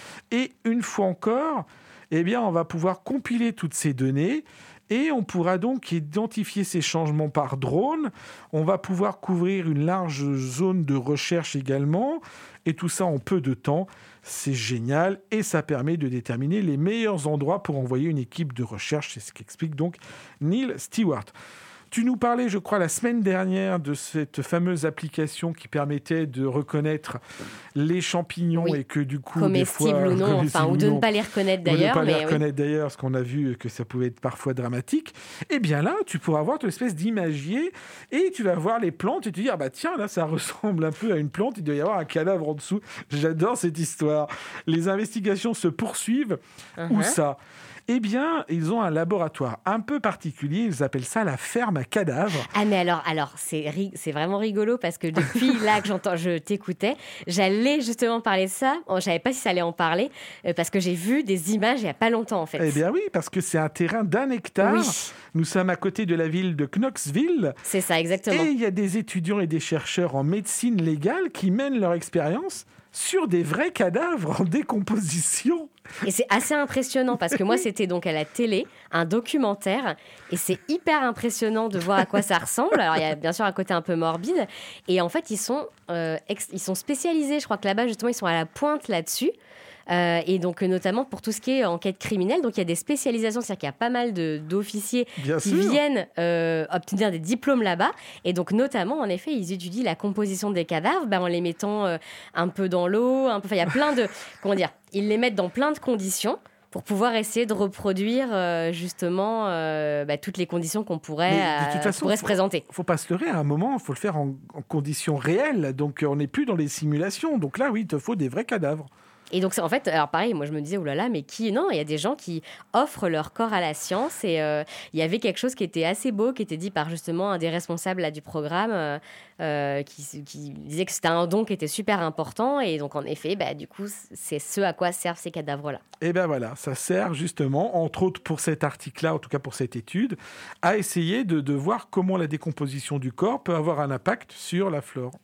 Et une fois encore, eh bien, on va pouvoir compiler toutes ces données et on pourra donc identifier ces changements par drone. On va pouvoir couvrir une large zone de recherche également. Et tout ça en peu de temps. C'est génial et ça permet de déterminer les meilleurs endroits pour envoyer une équipe de recherche. C'est ce qu'explique donc Neil Stewart. Tu nous parlais, je crois, la semaine dernière de cette fameuse application qui permettait de reconnaître les champignons Oui. et que du coup, Comestibles des fois, ou non, comestibles enfin, ou de non, ne pas les reconnaître ou de ne d'ailleurs. pas les Mais oui. reconnaître d'ailleurs, parce qu'on a vu que ça pouvait être parfois dramatique. Eh bien là, tu pourras avoir une espèce d'imagier et tu vas voir les plantes et te dire, ah bah tiens, là, ça ressemble un peu à une plante, il doit y avoir un cadavre en dessous. J'adore cette histoire. Les investigations se poursuivent. Où Uh-huh. ça ? Eh bien, ils ont un laboratoire un peu particulier, ils appellent ça la ferme à cadavres. Ah mais alors, alors c'est, ri- c'est vraiment rigolo parce que depuis là que j'entends, je t'écoutais, j'allais justement parler de ça. Bon, je savais pas si ça allait en parler euh, parce que j'ai vu des images il y a pas longtemps en fait. Eh bien oui, parce que c'est un terrain d'un hectare. Oui. Nous sommes à côté de la ville de Knoxville. C'est ça exactement. Et il y a des étudiants et des chercheurs en médecine légale qui mènent leur expérience sur des vrais cadavres en décomposition. Et c'est assez impressionnant parce que moi, c'était donc à la télé, un documentaire, et c'est hyper impressionnant de voir à quoi ça ressemble. Alors, il y a bien sûr un côté un peu morbide, et en fait, ils sont, euh, ex- ils sont spécialisés. Je crois que là-bas, justement, ils sont à la pointe là-dessus. Euh, et donc, euh, notamment pour tout ce qui est enquête criminelle. Donc, il y a des spécialisations, c'est-à-dire qu'il y a pas mal de, d'officiers Bien qui sûr. viennent euh, obtenir des diplômes là-bas. Et donc, notamment, en effet, ils étudient la composition des cadavres ben, en les mettant euh, un peu dans l'eau. Un peu... Enfin, il y a plein de... Comment dire ? Ils les mettent dans plein de conditions pour pouvoir essayer de reproduire euh, justement euh, bah, toutes les conditions qu'on pourrait, Mais de toute euh, façon, pourrait se faut- présenter. faut pas se leurrer, à un moment, il faut le faire en, en conditions réelles. Donc, on n'est plus dans les simulations. Donc là, oui, il te faut des vrais cadavres. Et donc, c'est- en fait, alors pareil, moi je me disais, oulala, mais qui. Non, il y a des gens qui offrent leur corps à la science. Et euh, il y avait quelque chose qui était assez beau, qui était dit par justement un des responsables là, du programme, euh, euh, qui, qui disait que c'était un don qui était super important. Et donc, en effet, bah, du coup, c'est ce à quoi servent ces cadavres-là. Et bien voilà, ça sert justement, entre autres pour cet article-là, en tout cas pour cette étude, à essayer de, de voir comment la décomposition du corps peut avoir un impact sur la flore.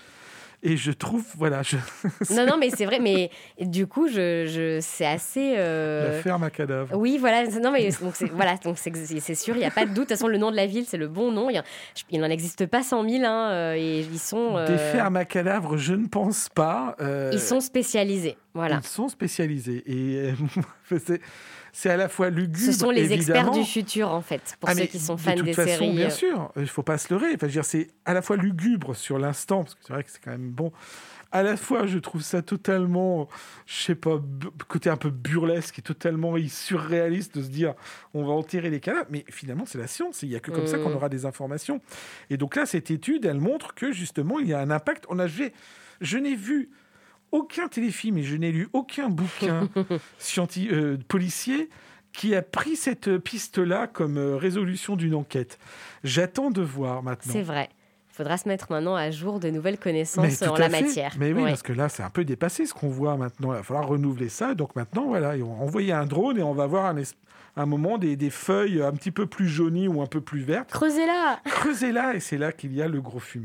Et je trouve, voilà, je... Non, non, mais c'est vrai. Mais du coup, je, je, c'est assez. euh, la ferme à cadavres. Oui, voilà. Non, mais donc c'est, voilà, donc c'est, c'est sûr, il n'y a pas de doute. De toute façon, le nom de la ville, c'est le bon nom. Il y a- il n'en existe pas cent mille, hein, euh, et ils sont. euh, Des fermes à cadavres, je ne pense pas. Euh, Ils sont spécialisés. Voilà. Ils sont spécialisés. Et euh, c'est, c'est à la fois lugubre, Ce sont les experts évidemment. du futur, en fait, pour Ah, ceux mais qui sont de fans toute des façon, séries. bien euh, sûr, il ne faut pas se leurrer. Enfin, je veux dire, c'est à la fois lugubre sur l'instant, parce que c'est vrai que c'est quand même bon. À la fois, je trouve ça totalement, je sais pas, bu- côté un peu burlesque et totalement surréaliste de se dire on va enterrer les cadavres. Mais finalement, c'est la science. Il n'y a que comme ça Mm. qu'on aura des informations. Et donc là, cette étude, elle montre que justement, il y a un impact. On a, j'ai- je n'ai vu aucun téléfilm et je n'ai lu aucun bouquin scienti- euh, policier qui a pris cette piste-là comme euh, résolution d'une enquête. J'attends de voir maintenant. C'est vrai. Il faudra se mettre maintenant à jour de nouvelles Mais connaissances tout en à la fait. matière. Mais oui, Ouais. parce que là, c'est un peu dépassé ce qu'on voit maintenant. Il va falloir renouveler ça. Donc maintenant, voilà, ils vont envoyer un drone et on va voir un, es- un moment des, des feuilles un petit peu plus jaunies ou un peu plus vertes. Creusez-la. Creusez-la et c'est là qu'il y a le gros fumeur.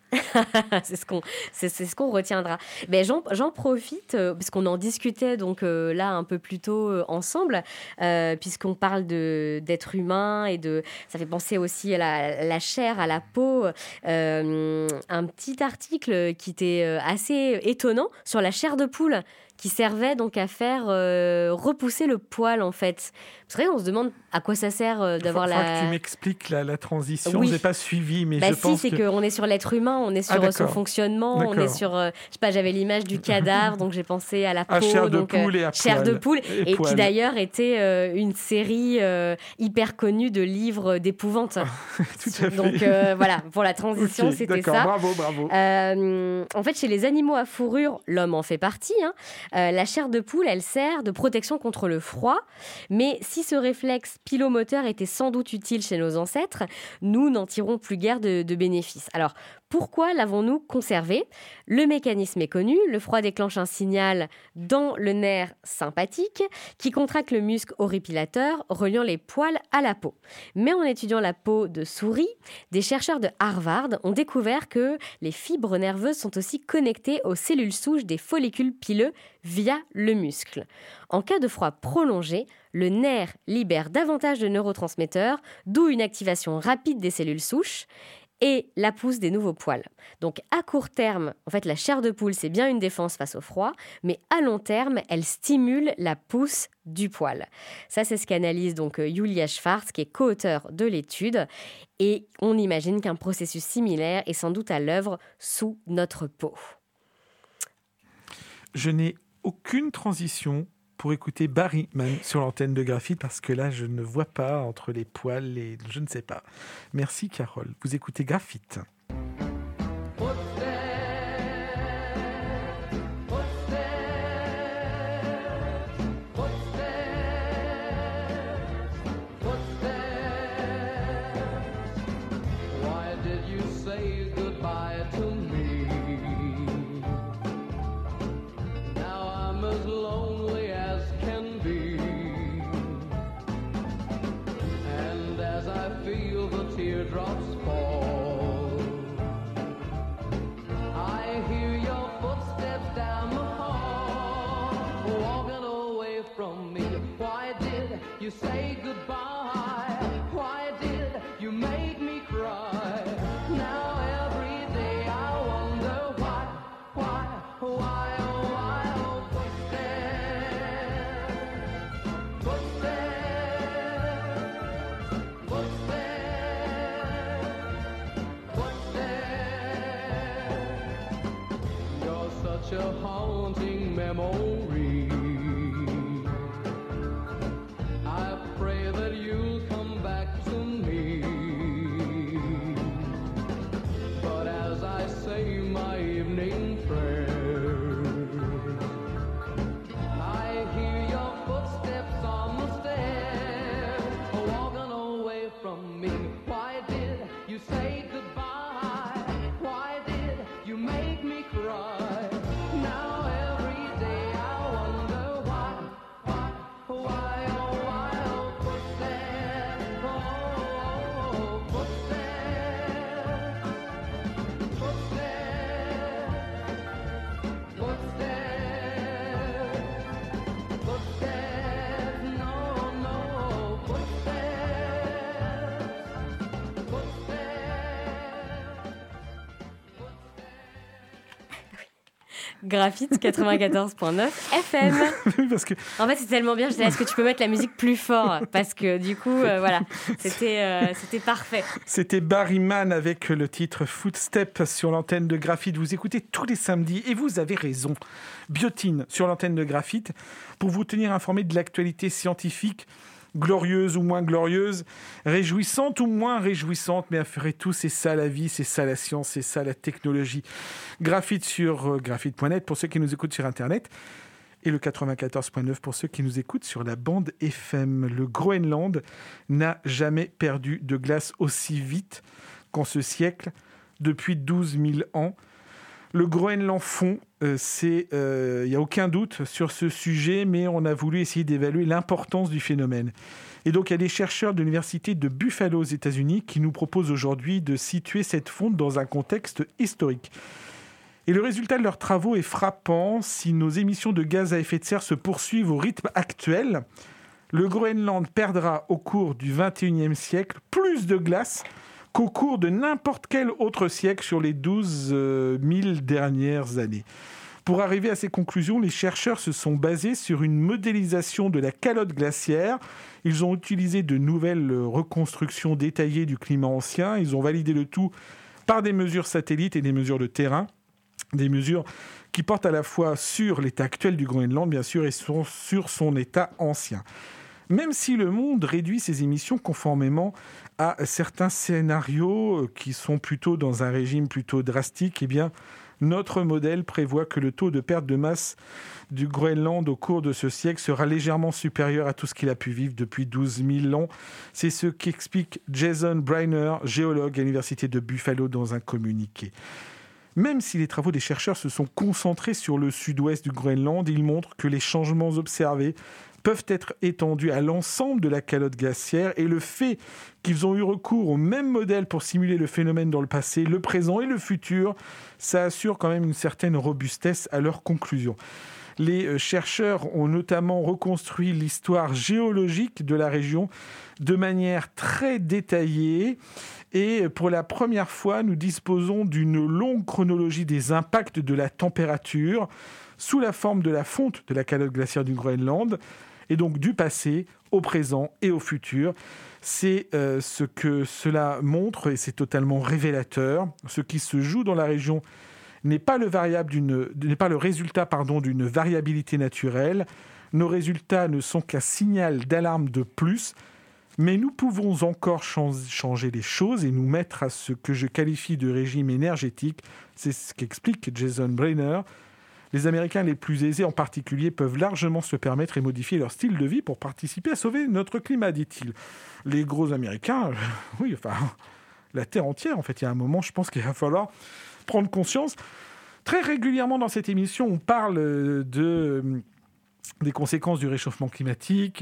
c'est ce qu'on, c'est, c'est ce qu'on retiendra. Ben, j'en, j'en profite, euh, parce qu'on en discutait donc, euh, là un peu plus tôt euh, ensemble, euh, puisqu'on parle de, d'être humain et de, ça fait penser aussi à la, la chair, à la peau. Euh, un petit article qui était euh, assez étonnant sur la chair de poule, qui servait donc à faire euh, repousser le poil, en fait. C'est vrai, on se demande à quoi ça sert euh, d'avoir Faut, la... faut que tu m'expliques la, la transition. Oui. Je n'ai pas suivi, mais bah je si, pense c'est que... qu'on est sur l'être humain, on est sur Ah, son fonctionnement, d'accord. on est sur... Euh, je sais pas, j'avais l'image du cadavre, donc j'ai pensé à la peau. À chair de donc, poule euh, et à chair poil. de poule, et, et poil. qui d'ailleurs était euh, une série euh, hyper connue de livres d'épouvante. Tout à fait. Donc euh, voilà, pour la transition, okay, c'était d'accord, ça. Bravo, bravo. Euh, en fait, chez les animaux à fourrure, l'homme en fait partie, hein, euh, la chair de poule, elle sert de protection contre le froid. Mais si ce réflexe pilomoteur était sans doute utile chez nos ancêtres, nous n'en tirons plus guère de, de bénéfices. Alors, pourquoi l'avons-nous conservé ? Le mécanisme est connu. Le froid déclenche un signal dans le nerf sympathique qui contracte le muscle horripilateur reliant les poils à la peau. Mais en étudiant la peau de souris, des chercheurs de Harvard ont découvert que les fibres nerveuses sont aussi connectées aux cellules souches des follicules pileux via le muscle. En cas de froid prolongé, le nerf libère davantage de neurotransmetteurs, d'où une activation rapide des cellules souches et la pousse des nouveaux poils. Donc à court terme, en fait, la chair de poule, c'est bien une défense face au froid, mais à long terme, elle stimule la pousse du poil. Ça, c'est ce qu'analyse donc Julia Schwartz, qui est co-auteur de l'étude, et on imagine qu'un processus similaire est sans doute à l'œuvre sous notre peau. Je n'ai aucune transition pour écouter Barry Mann sur l'antenne de Graphite, parce que là, je ne vois pas entre les poils et je ne sais pas. Merci, Carole. Vous écoutez Graphite. You say goodbye. Why did you make me cry? Now every day I wonder why, why, why, oh why, oh footsteps, footsteps, footsteps, footsteps. You're such a haunting memory. Graphite quatre-vingt-quatorze virgule neuf F M. Parce que... En fait, c'est tellement bien. Je disais, est-ce que tu peux mettre la musique plus fort ? Parce que du coup, euh, voilà, c'était, euh, c'était parfait. C'était Barry Mann avec le titre Footsteps sur l'antenne de Graphite. Vous écoutez tous les samedis et vous avez raison. Biotine sur l'antenne de Graphite pour vous tenir informé de l'actualité scientifique, glorieuse ou moins glorieuse, réjouissante ou moins réjouissante, mais affairez tout, c'est ça la vie, c'est ça la science, c'est ça la technologie. Graphite sur euh, graphite point net pour ceux qui nous écoutent sur Internet et le quatre-vingt-quatorze virgule neuf pour ceux qui nous écoutent sur la bande F M. Le Groenland n'a jamais perdu de glace aussi vite qu'en ce siècle, depuis douze mille ans. Le Groenland fond, il n'y euh, a aucun doute sur ce sujet, mais on a voulu essayer d'évaluer l'importance du phénomène. Et donc, il y a des chercheurs de l'université de Buffalo aux États-Unis qui nous proposent aujourd'hui de situer cette fonte dans un contexte historique. Et le résultat de leurs travaux est frappant. Si nos émissions de gaz à effet de serre se poursuivent au rythme actuel, le Groenland perdra au cours du vingt et unième siècle plus de glace qu'au cours de n'importe quel autre siècle sur les douze mille dernières années. Pour arriver à ces conclusions, les chercheurs se sont basés sur une modélisation de la calotte glaciaire. Ils ont utilisé de nouvelles reconstructions détaillées du climat ancien. Ils ont validé le tout par des mesures satellites et des mesures de terrain. Des mesures qui portent à la fois sur l'état actuel du Groenland, bien sûr, et sur, sur son état ancien. Même si le monde réduit ses émissions conformément à certains scénarios qui sont plutôt dans un régime plutôt drastique, eh bien, notre modèle prévoit que le taux de perte de masse du Groenland au cours de ce siècle sera légèrement supérieur à tout ce qu'il a pu vivre depuis douze mille ans. C'est ce qu'explique Jason Briner, géologue à l'université de Buffalo, dans un communiqué. Même si les travaux des chercheurs se sont concentrés sur le sud-ouest du Groenland, ils montrent que les changements observés peuvent être étendus à l'ensemble de la calotte glaciaire, et le fait qu'ils ont eu recours au même modèle pour simuler le phénomène dans le passé, le présent et le futur, ça assure quand même une certaine robustesse à leurs conclusions. Les chercheurs ont notamment reconstruit l'histoire géologique de la région de manière très détaillée. Et pour la première fois, nous disposons d'une longue chronologie des impacts de la température sous la forme de la fonte de la calotte glaciaire du Groenland, et donc du passé au présent et au futur. C'est euh, ce que cela montre, et c'est totalement révélateur. Ce qui se joue dans la région n'est pas le, variable d'une, n'est pas le résultat pardon, d'une variabilité naturelle. Nos résultats ne sont qu'un signal d'alarme de plus. Mais nous pouvons encore changer les choses et nous mettre à ce que je qualifie de régime énergétique. C'est ce qu'explique Jason Briner. Les Américains les plus aisés en particulier peuvent largement se permettre et modifier leur style de vie pour participer à sauver notre climat, dit-il. Les gros Américains, oui, enfin, la Terre entière, en fait, il y a un moment, je pense qu'il va falloir prendre conscience. Très régulièrement dans cette émission, on parle de, des conséquences du réchauffement climatique,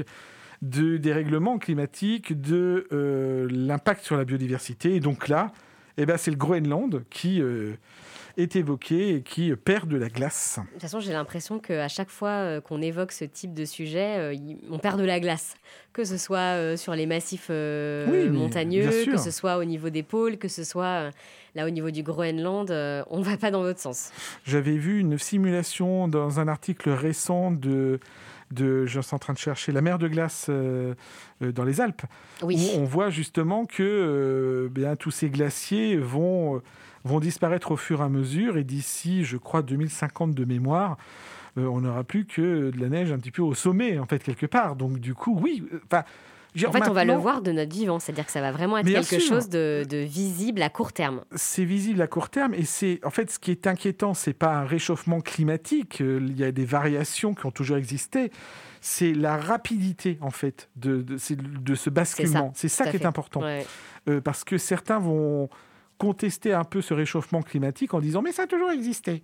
de dérèglement climatique, de euh, l'impact sur la biodiversité. Et donc là, eh ben, c'est le Groenland qui euh, est évoqué et qui perd de la glace. De toute façon, j'ai l'impression qu'à chaque fois euh, qu'on évoque ce type de sujet, euh, y, on perd de la glace. Que ce soit euh, sur les massifs euh, oui, montagneux, que ce soit au niveau des pôles, que ce soit euh, là au niveau du Groenland, euh, on ne va pas dans l'autre sens. J'avais vu une simulation dans un article récent de... De, je suis en train de chercher la mer de glace euh, euh, dans les Alpes, oui. Où on voit justement que euh, bien, tous ces glaciers vont, euh, vont disparaître au fur et à mesure, et d'ici, je crois, deux mille cinquante de mémoire, euh, on n'aura plus que de la neige un petit peu au sommet, en fait, quelque part. Donc, du coup, oui... Euh, En fait, on va le voir de notre vivant, c'est-à-dire que ça va vraiment être Bien quelque sûr. chose de, de visible à court terme. C'est visible à court terme, et c'est en fait ce qui est inquiétant, c'est pas un réchauffement climatique. Il y a des variations qui ont toujours existé. C'est la rapidité en fait de de, de ce basculement. C'est ça, c'est ça qui fait. est important, ouais. euh, parce que certains vont contester un peu ce réchauffement climatique en disant mais ça a toujours existé.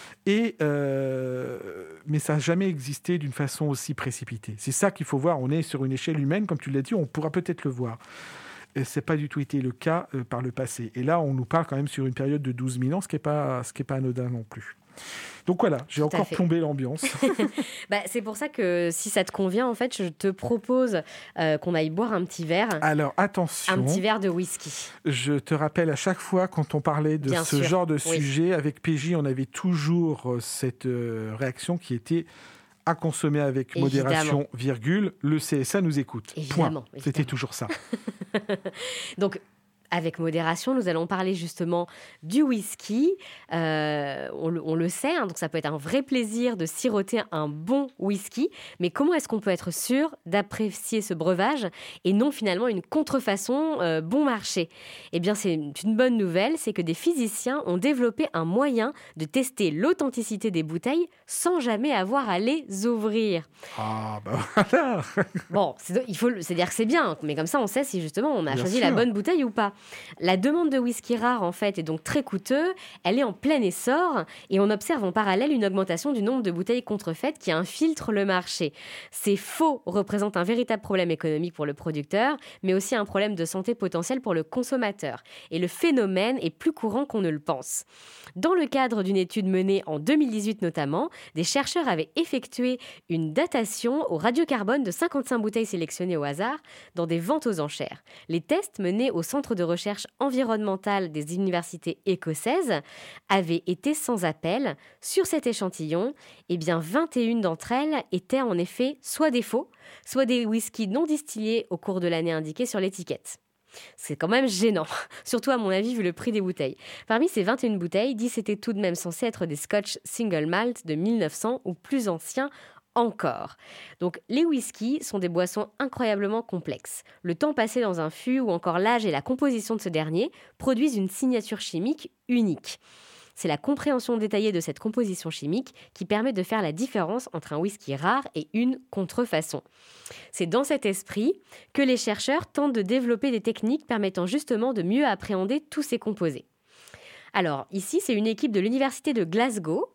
Et euh, mais ça n'a jamais existé d'une façon aussi précipitée. C'est ça qu'il faut voir. On est sur une échelle humaine, comme tu l'as dit, on pourra peut-être le voir. Et ce n'a pas du tout été le cas euh, par le passé. Et là, on nous parle quand même sur une période de douze mille ans, ce qui n'est pas, ce qui est pas anodin non plus. Donc voilà, j'ai Tout encore plombé l'ambiance. bah, c'est pour ça que si ça te convient, en fait, je te propose euh, qu'on aille boire un petit verre. Alors attention. Un petit verre de whisky. Je te rappelle à chaque fois, quand on parlait de Bien ce sûr. genre de oui. sujet, avec P J, on avait toujours cette euh, réaction qui était à consommer avec Évidemment. modération, virgule. Le C S A nous écoute. Évidemment. Point. C'était toujours ça. Donc, avec modération, nous allons parler justement du whisky. Euh, on, le, on le sait, hein, donc ça peut être un vrai plaisir de siroter un bon whisky. Mais comment est-ce qu'on peut être sûr d'apprécier ce breuvage et non finalement une contrefaçon euh, bon marché ? Eh bien, c'est une bonne nouvelle, c'est que des physiciens ont développé un moyen de tester l'authenticité des bouteilles sans jamais avoir à les ouvrir. Ah, bah voilà. Bon, c'est, il faut, c'est-à-dire que c'est bien, mais comme ça, on sait si justement on a Bien choisi sûr. la bonne bouteille ou pas. La demande de whisky rare, en fait, est donc très coûteuse. Elle est en plein essor et on observe en parallèle une augmentation du nombre de bouteilles contrefaites qui infiltrent le marché. Ces faux représentent un véritable problème économique pour le producteur, mais aussi un problème de santé potentiel pour le consommateur. Et le phénomène est plus courant qu'on ne le pense. Dans le cadre d'une étude menée en deux mille dix-huit notamment, des chercheurs avaient effectué une datation au radiocarbone de cinquante-cinq bouteilles sélectionnées au hasard dans des ventes aux enchères. Les tests menés au Centre de recherche environnementale des universités écossaises avaient été sans appel. Sur cet échantillon, eh bien vingt et une d'entre elles étaient en effet soit des faux, soit des whiskies non distillés au cours de l'année indiquée sur l'étiquette. C'est quand même gênant, surtout à mon avis vu le prix des bouteilles. Parmi ces vingt et une bouteilles, dix étaient tout de même censées être des Scotch Single Malt de mille neuf cents ou plus anciens encore. Donc les whiskies sont des boissons incroyablement complexes. Le temps passé dans un fût ou encore l'âge et la composition de ce dernier produisent une signature chimique unique. C'est la compréhension détaillée de cette composition chimique qui permet de faire la différence entre un whisky rare et une contrefaçon. C'est dans cet esprit que les chercheurs tentent de développer des techniques permettant justement de mieux appréhender tous ces composés. Alors, ici, c'est une équipe de l'université de Glasgow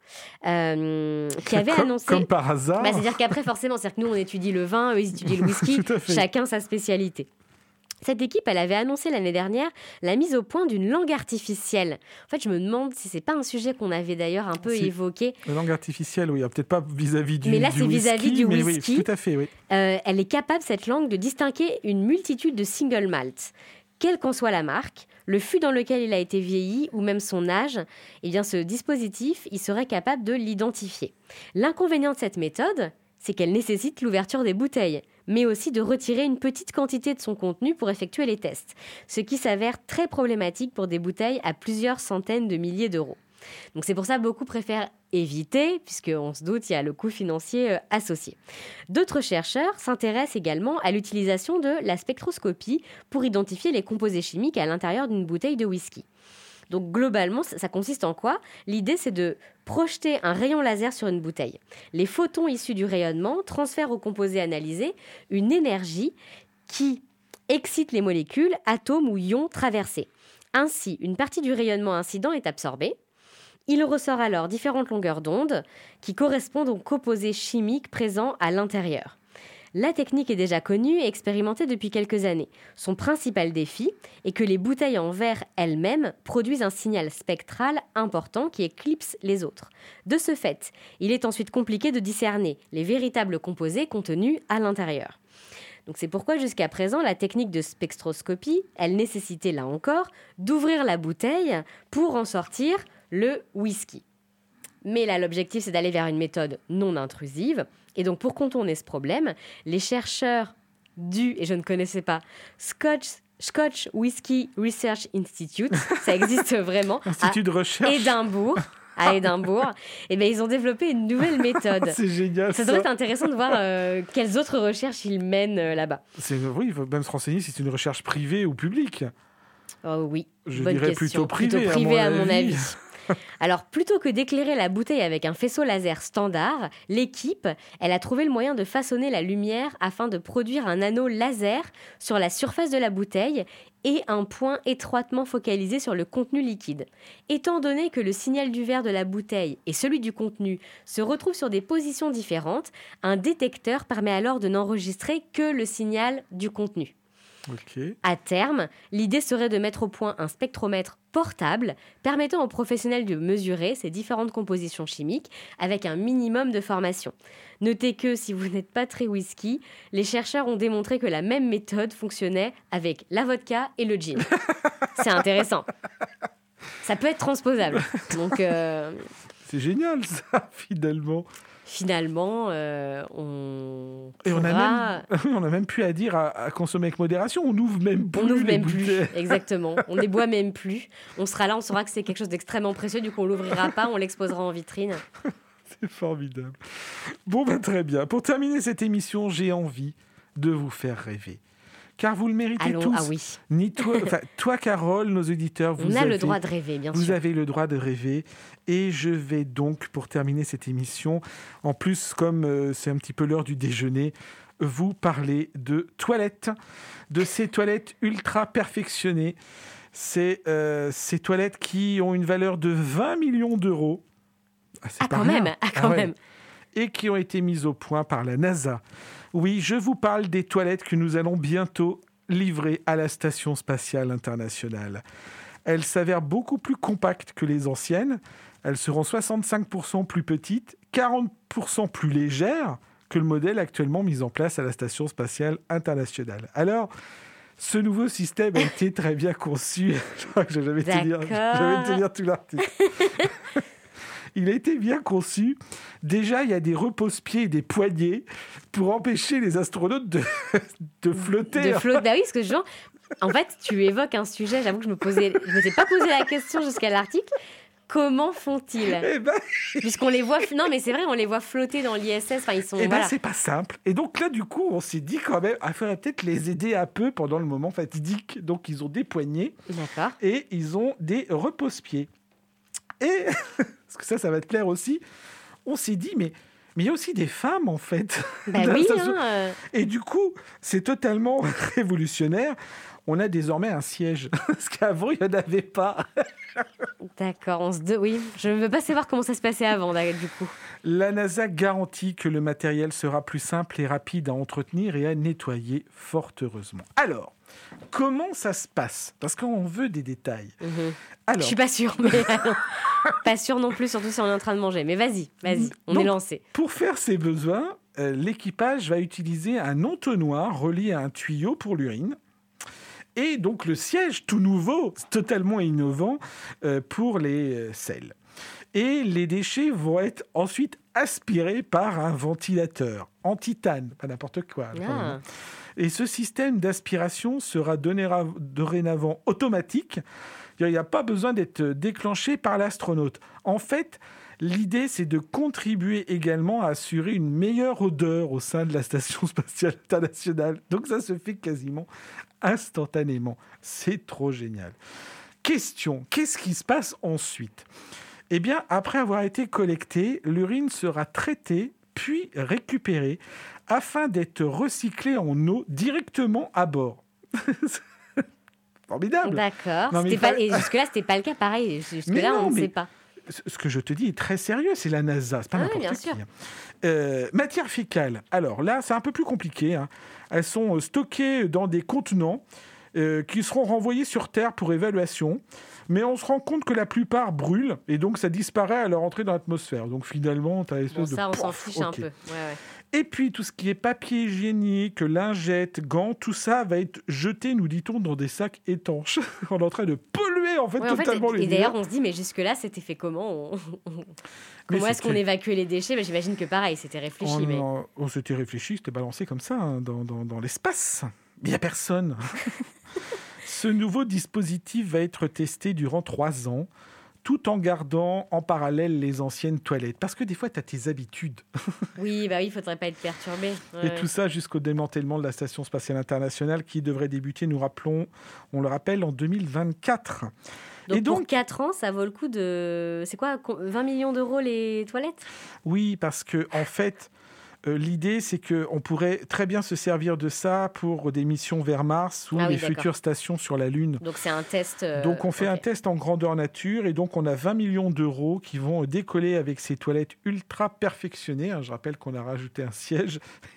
euh, qui avait comme, annoncé... Comme par hasard. Bah, c'est-à-dire qu'après, forcément, c'est-à-dire que nous, on étudie le vin, eux, ils étudient le whisky, chacun sa spécialité. Cette équipe, elle avait annoncé l'année dernière la mise au point d'une langue artificielle. En fait, je me demande si c'est pas un sujet qu'on avait d'ailleurs un peu c'est... évoqué. La langue artificielle, oui, peut-être pas vis-à-vis du, mais là, du c'est whisky, vis-à-vis du mais whisky. Oui, tout à fait, oui. Euh, elle est capable, cette langue, de distinguer une multitude de single malt. Quelle qu'en soit la marque, le fût dans lequel il a été vieilli ou même son âge, eh bien, ce dispositif, il serait capable de l'identifier. L'inconvénient de cette méthode, c'est qu'elle nécessite l'ouverture des bouteilles, mais aussi de retirer une petite quantité de son contenu pour effectuer les tests, ce qui s'avère très problématique pour des bouteilles à plusieurs centaines de milliers d'euros. Donc c'est pour ça que beaucoup préfèrent éviter, puisqu'on se doute, il y a le coût financier euh, associé. D'autres chercheurs s'intéressent également à l'utilisation de la spectroscopie pour identifier les composés chimiques à l'intérieur d'une bouteille de whisky. Donc globalement, ça consiste en quoi ? L'idée, c'est de projeter un rayon laser sur une bouteille. Les photons issus du rayonnement transfèrent au composé analysé une énergie qui excite les molécules, atomes ou ions traversés. Ainsi, une partie du rayonnement incident est absorbée. Il ressort alors différentes longueurs d'onde qui correspondent aux composés chimiques présents à l'intérieur. La technique est déjà connue et expérimentée depuis quelques années. Son principal défi est que les bouteilles en verre elles-mêmes produisent un signal spectral important qui éclipse les autres. De ce fait, il est ensuite compliqué de discerner les véritables composés contenus à l'intérieur. Donc c'est pourquoi jusqu'à présent, la technique de spectroscopie, elle nécessitait là encore d'ouvrir la bouteille pour en sortir le whisky. Mais là, l'objectif, c'est d'aller vers une méthode non intrusive. Et donc, pour contourner ce problème, les chercheurs du, et je ne connaissais pas, Scotch, Scotch Whisky Research Institute, ça existe vraiment, Institut de recherche. Édimbourg, à Édimbourg, et bien, ils ont développé une nouvelle méthode. C'est génial, ça. Ça devrait être intéressant de voir euh, quelles autres recherches ils mènent euh, là-bas. C'est, oui, il faut même se renseigner si c'est une recherche privée ou publique. Oh oui, je bonne dirais question. plutôt privée, plutôt privé à mon, à mon avis. avis. Alors, plutôt que d'éclairer la bouteille avec un faisceau laser standard, l'équipe, elle a trouvé le moyen de façonner la lumière afin de produire un anneau laser sur la surface de la bouteille et un point étroitement focalisé sur le contenu liquide. Étant donné que le signal du verre de la bouteille et celui du contenu se retrouvent sur des positions différentes, un détecteur permet alors de n'enregistrer que le signal du contenu. Okay. À terme, l'idée serait de mettre au point un spectromètre portable permettant aux professionnels de mesurer ces différentes compositions chimiques avec un minimum de formation. Notez que si vous n'êtes pas très whisky, les chercheurs ont démontré que la même méthode fonctionnait avec la vodka et le gin. C'est intéressant. Ça peut être transposable. Donc, euh... c'est génial ça, finalement. Finalement, euh, on Et pourra... on a même, on a même plus à dire à, à consommer avec modération. On n'ouvre même plus. On n'ouvre les même bouteilles. plus, exactement. On ne les boit même plus. On sera là, on saura que c'est quelque chose d'extrêmement précieux. Du coup, on l'ouvrira pas, on l'exposera en vitrine. C'est formidable. Bon, ben très bien. Pour terminer cette émission, j'ai envie de vous faire rêver. Car vous le méritez Allons, tous. Ah oui. Ni toi, enfin, toi, Carole, nos auditeurs, vous On a avez, le droit de rêver, bien vous sûr. Vous avez le droit de rêver. Et je vais donc, pour terminer cette émission, en plus, comme euh, c'est un petit peu l'heure du déjeuner, vous parler de toilettes, de ces toilettes ultra perfectionnées. C'est euh, ces toilettes qui ont une valeur de vingt millions d'euros. Ah, c'est Ah, pas quand rien. même, ah, quand ouais. même. Et qui ont été mises au point par la NASA. Oui, je vous parle des toilettes que nous allons bientôt livrer à la Station spatiale internationale. Elles s'avèrent beaucoup plus compactes que les anciennes. Elles seront soixante-cinq pour cent plus petites, quarante pour cent plus légères que le modèle actuellement mis en place à la Station spatiale internationale. Alors, ce nouveau système a été très bien conçu. Je crois que je vais te lire, je vais te lire tout l'article. Il a été bien conçu. Déjà, il y a des repose-pieds et des poignées pour empêcher les astronautes de, de flotter. De flotter, bah oui, parce que genre, en fait, tu évoques un sujet, j'avoue que je me posais, je m'étais pas posé la question jusqu'à l'article. Comment font-ils Eh ben, Puisqu'on les voit, non mais c'est vrai, on les voit flotter dans l'I S S. Enfin, ils sont. eh ben, voilà. c'est pas simple. Et donc là, du coup, on s'est dit quand même, il faudrait peut-être les aider un peu pendant le moment fatidique. Donc, ils ont des poignées D'accord. et ils ont des repose-pieds. Et, parce que ça, ça va te plaire aussi, on s'est dit, mais mais il y a aussi des femmes, en fait. Bah Dans la oui. station. Hein, euh, Et du coup, c'est totalement révolutionnaire. On a désormais un siège, parce qu'avant, il n'y en avait pas. D'accord. On se de... Oui. Je ne veux pas savoir comment ça se passait avant, là, du coup. La NASA garantit que le matériel sera plus simple et rapide à entretenir et à nettoyer, fort heureusement. Alors, comment ça se passe ? Parce qu'on veut des détails. Mhm. Alors, Je suis pas sûre, mais pas sûre non plus, surtout si on est en train de manger. Mais vas-y, vas-y, on Donc, est lancé. pour faire ses besoins, euh, l'équipage va utiliser un entonnoir relié à un tuyau pour l'urine. Et donc le siège tout nouveau, totalement innovant euh, pour les euh, selles. Et les déchets vont être ensuite aspirés par un ventilateur en titane, pas n'importe quoi. Ah. Et ce système d'aspiration sera donéra- dorénavant automatique. Il n'y a pas besoin d'être déclenché par l'astronaute. En fait, l'idée, c'est de contribuer également à assurer une meilleure odeur au sein de la Station spatiale internationale. Donc ça se fait quasiment instantanément. C'est trop génial. Question, qu'est-ce qui se passe ensuite ? Eh bien, après avoir été collectée, l'urine sera traitée puis récupérée afin d'être recyclée en eau directement à bord. Formidable. D'accord. Non, mais C'était il pas... fallait- Et jusque-là, c'était pas le cas. Pareil, Mais jusque-là, non, on ne mais- sait pas. Ce que je te dis est très sérieux, c'est la NASA, c'est pas Ah oui, n'importe bien qui. sûr. hein. Euh, matière fécale. Alors là, c'est un peu plus compliqué. hein. Elles sont euh, stockées dans des contenants euh, qui seront renvoyés sur Terre pour évaluation. Mais on se rend compte que la plupart brûlent et donc ça disparaît à leur entrée dans l'atmosphère. Donc finalement, tu as l'espèce Bon, de ça, on s'en pouf, fiche un ok. peu. Ouais, ouais. Et puis tout ce qui est papier hygiénique, lingettes, gants, tout ça va être jeté, nous dit-on, dans des sacs étanches. On est en train de polluer en fait Ouais, en fait, totalement et l'univers. d'ailleurs, on se dit, mais jusque-là, c'était fait comment on- Comment est-ce qu'on c'était- évacuait les déchets? Ben, j'imagine que pareil, c'était réfléchi. On, mais... on s'était réfléchi, c'était balancé comme ça hein, dans, dans- dans l'espace. Il n'y a personne. Ce nouveau dispositif va être testé durant trois ans, tout en gardant en parallèle les anciennes toilettes. Parce que des fois, tu as tes habitudes. Oui, bah oui, il faudrait pas être perturbé. Ouais, Et ouais. tout ça jusqu'au démantèlement de la Station spatiale internationale qui devrait débuter, nous rappelons, on le rappelle, en deux mille vingt-quatre. Donc, Et donc- pour quatre ans, ça vaut le coup de... C'est quoi, co- vingt millions d'euros les toilettes? Oui, parce que en fait, euh, l'idée, c'est qu'on pourrait très bien se servir de ça pour des missions vers Mars ou Ah oui, les d'accord. futures stations sur la Lune. Donc c'est un test... euh, Donc on fait un ok. test en grandeur nature et donc on a vingt millions d'euros qui vont décoller avec ces toilettes ultra perfectionnées. hein. Je rappelle qu'on a rajouté un siège.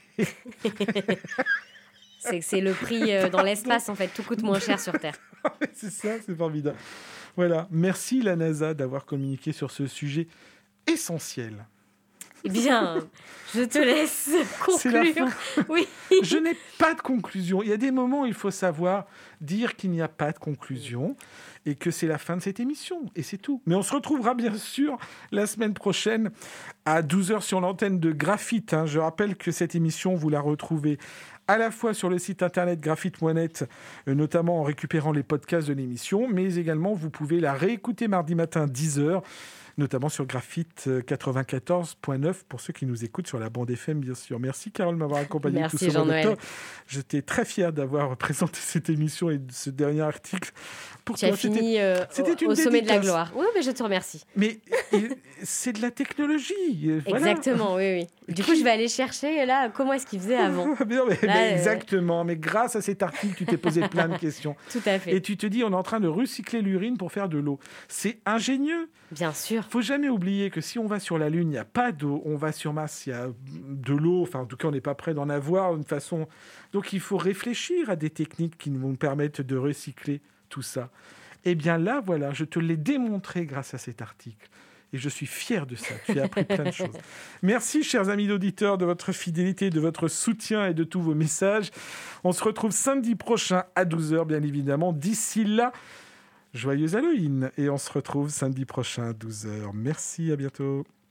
C'est c'est le prix euh, dans l'espace, en fait. Tout coûte moins cher sur Terre. C'est ça, c'est formidable. Voilà, merci la NASA d'avoir communiqué sur ce sujet essentiel. Eh bien, je te laisse C'est la conclure. Oui. Je n'ai pas de conclusion. Il y a des moments où il faut savoir dire qu'il n'y a pas de conclusion et que c'est la fin de cette émission. Et c'est tout. Mais on se retrouvera bien sûr la semaine prochaine à douze heures sur l'antenne de Graphite. hein. Je rappelle que cette émission, vous la retrouvez à la fois sur le site internet graphite point net, euh, notamment en récupérant les podcasts de l'émission, mais également vous pouvez la réécouter mardi matin dix heures notamment sur Graphite quatre-vingt-quatorze point neuf pour ceux qui nous écoutent sur la bande F M, bien sûr. Merci Carole de m'avoir accompagné Merci, tout ce mois Jean-Noël. d'octobre. J'étais très fier d'avoir présenté cette émission et ce dernier article. Pour Tu as toi, c'était- fini euh, c'était au, une au sommet de la dédicace. gloire. Oui, mais je te remercie. Mais et, c'est de la technologie. et Voilà. Exactement, oui, oui. Du coup, je vais aller chercher là comment est-ce qu'il faisait avant. Bien, mais- Là, mais euh, exactement. Mais grâce à cet article, tu t'es posé plein de questions. Tout à fait. Et tu te dis, on est en train de recycler l'urine pour faire de l'eau. C'est ingénieux. Bien sûr. Faut jamais oublier que si on va sur la Lune, il n'y a pas d'eau. On va sur Mars, il y a de l'eau. Enfin, en tout cas, on n'est pas prêt d'en avoir d'une façon. Donc, il faut réfléchir à des techniques qui nous permettent de recycler tout ça. Eh bien là, voilà, je te l'ai démontré grâce à cet article. Et je suis fier de ça. Tu as appris plein de choses. Merci, chers amis d'auditeurs, de votre fidélité, de votre soutien et de tous vos messages. On se retrouve samedi prochain à douze heures, bien évidemment. D'ici là, joyeux Halloween. Et on se retrouve samedi prochain à douze heures. Merci, à bientôt.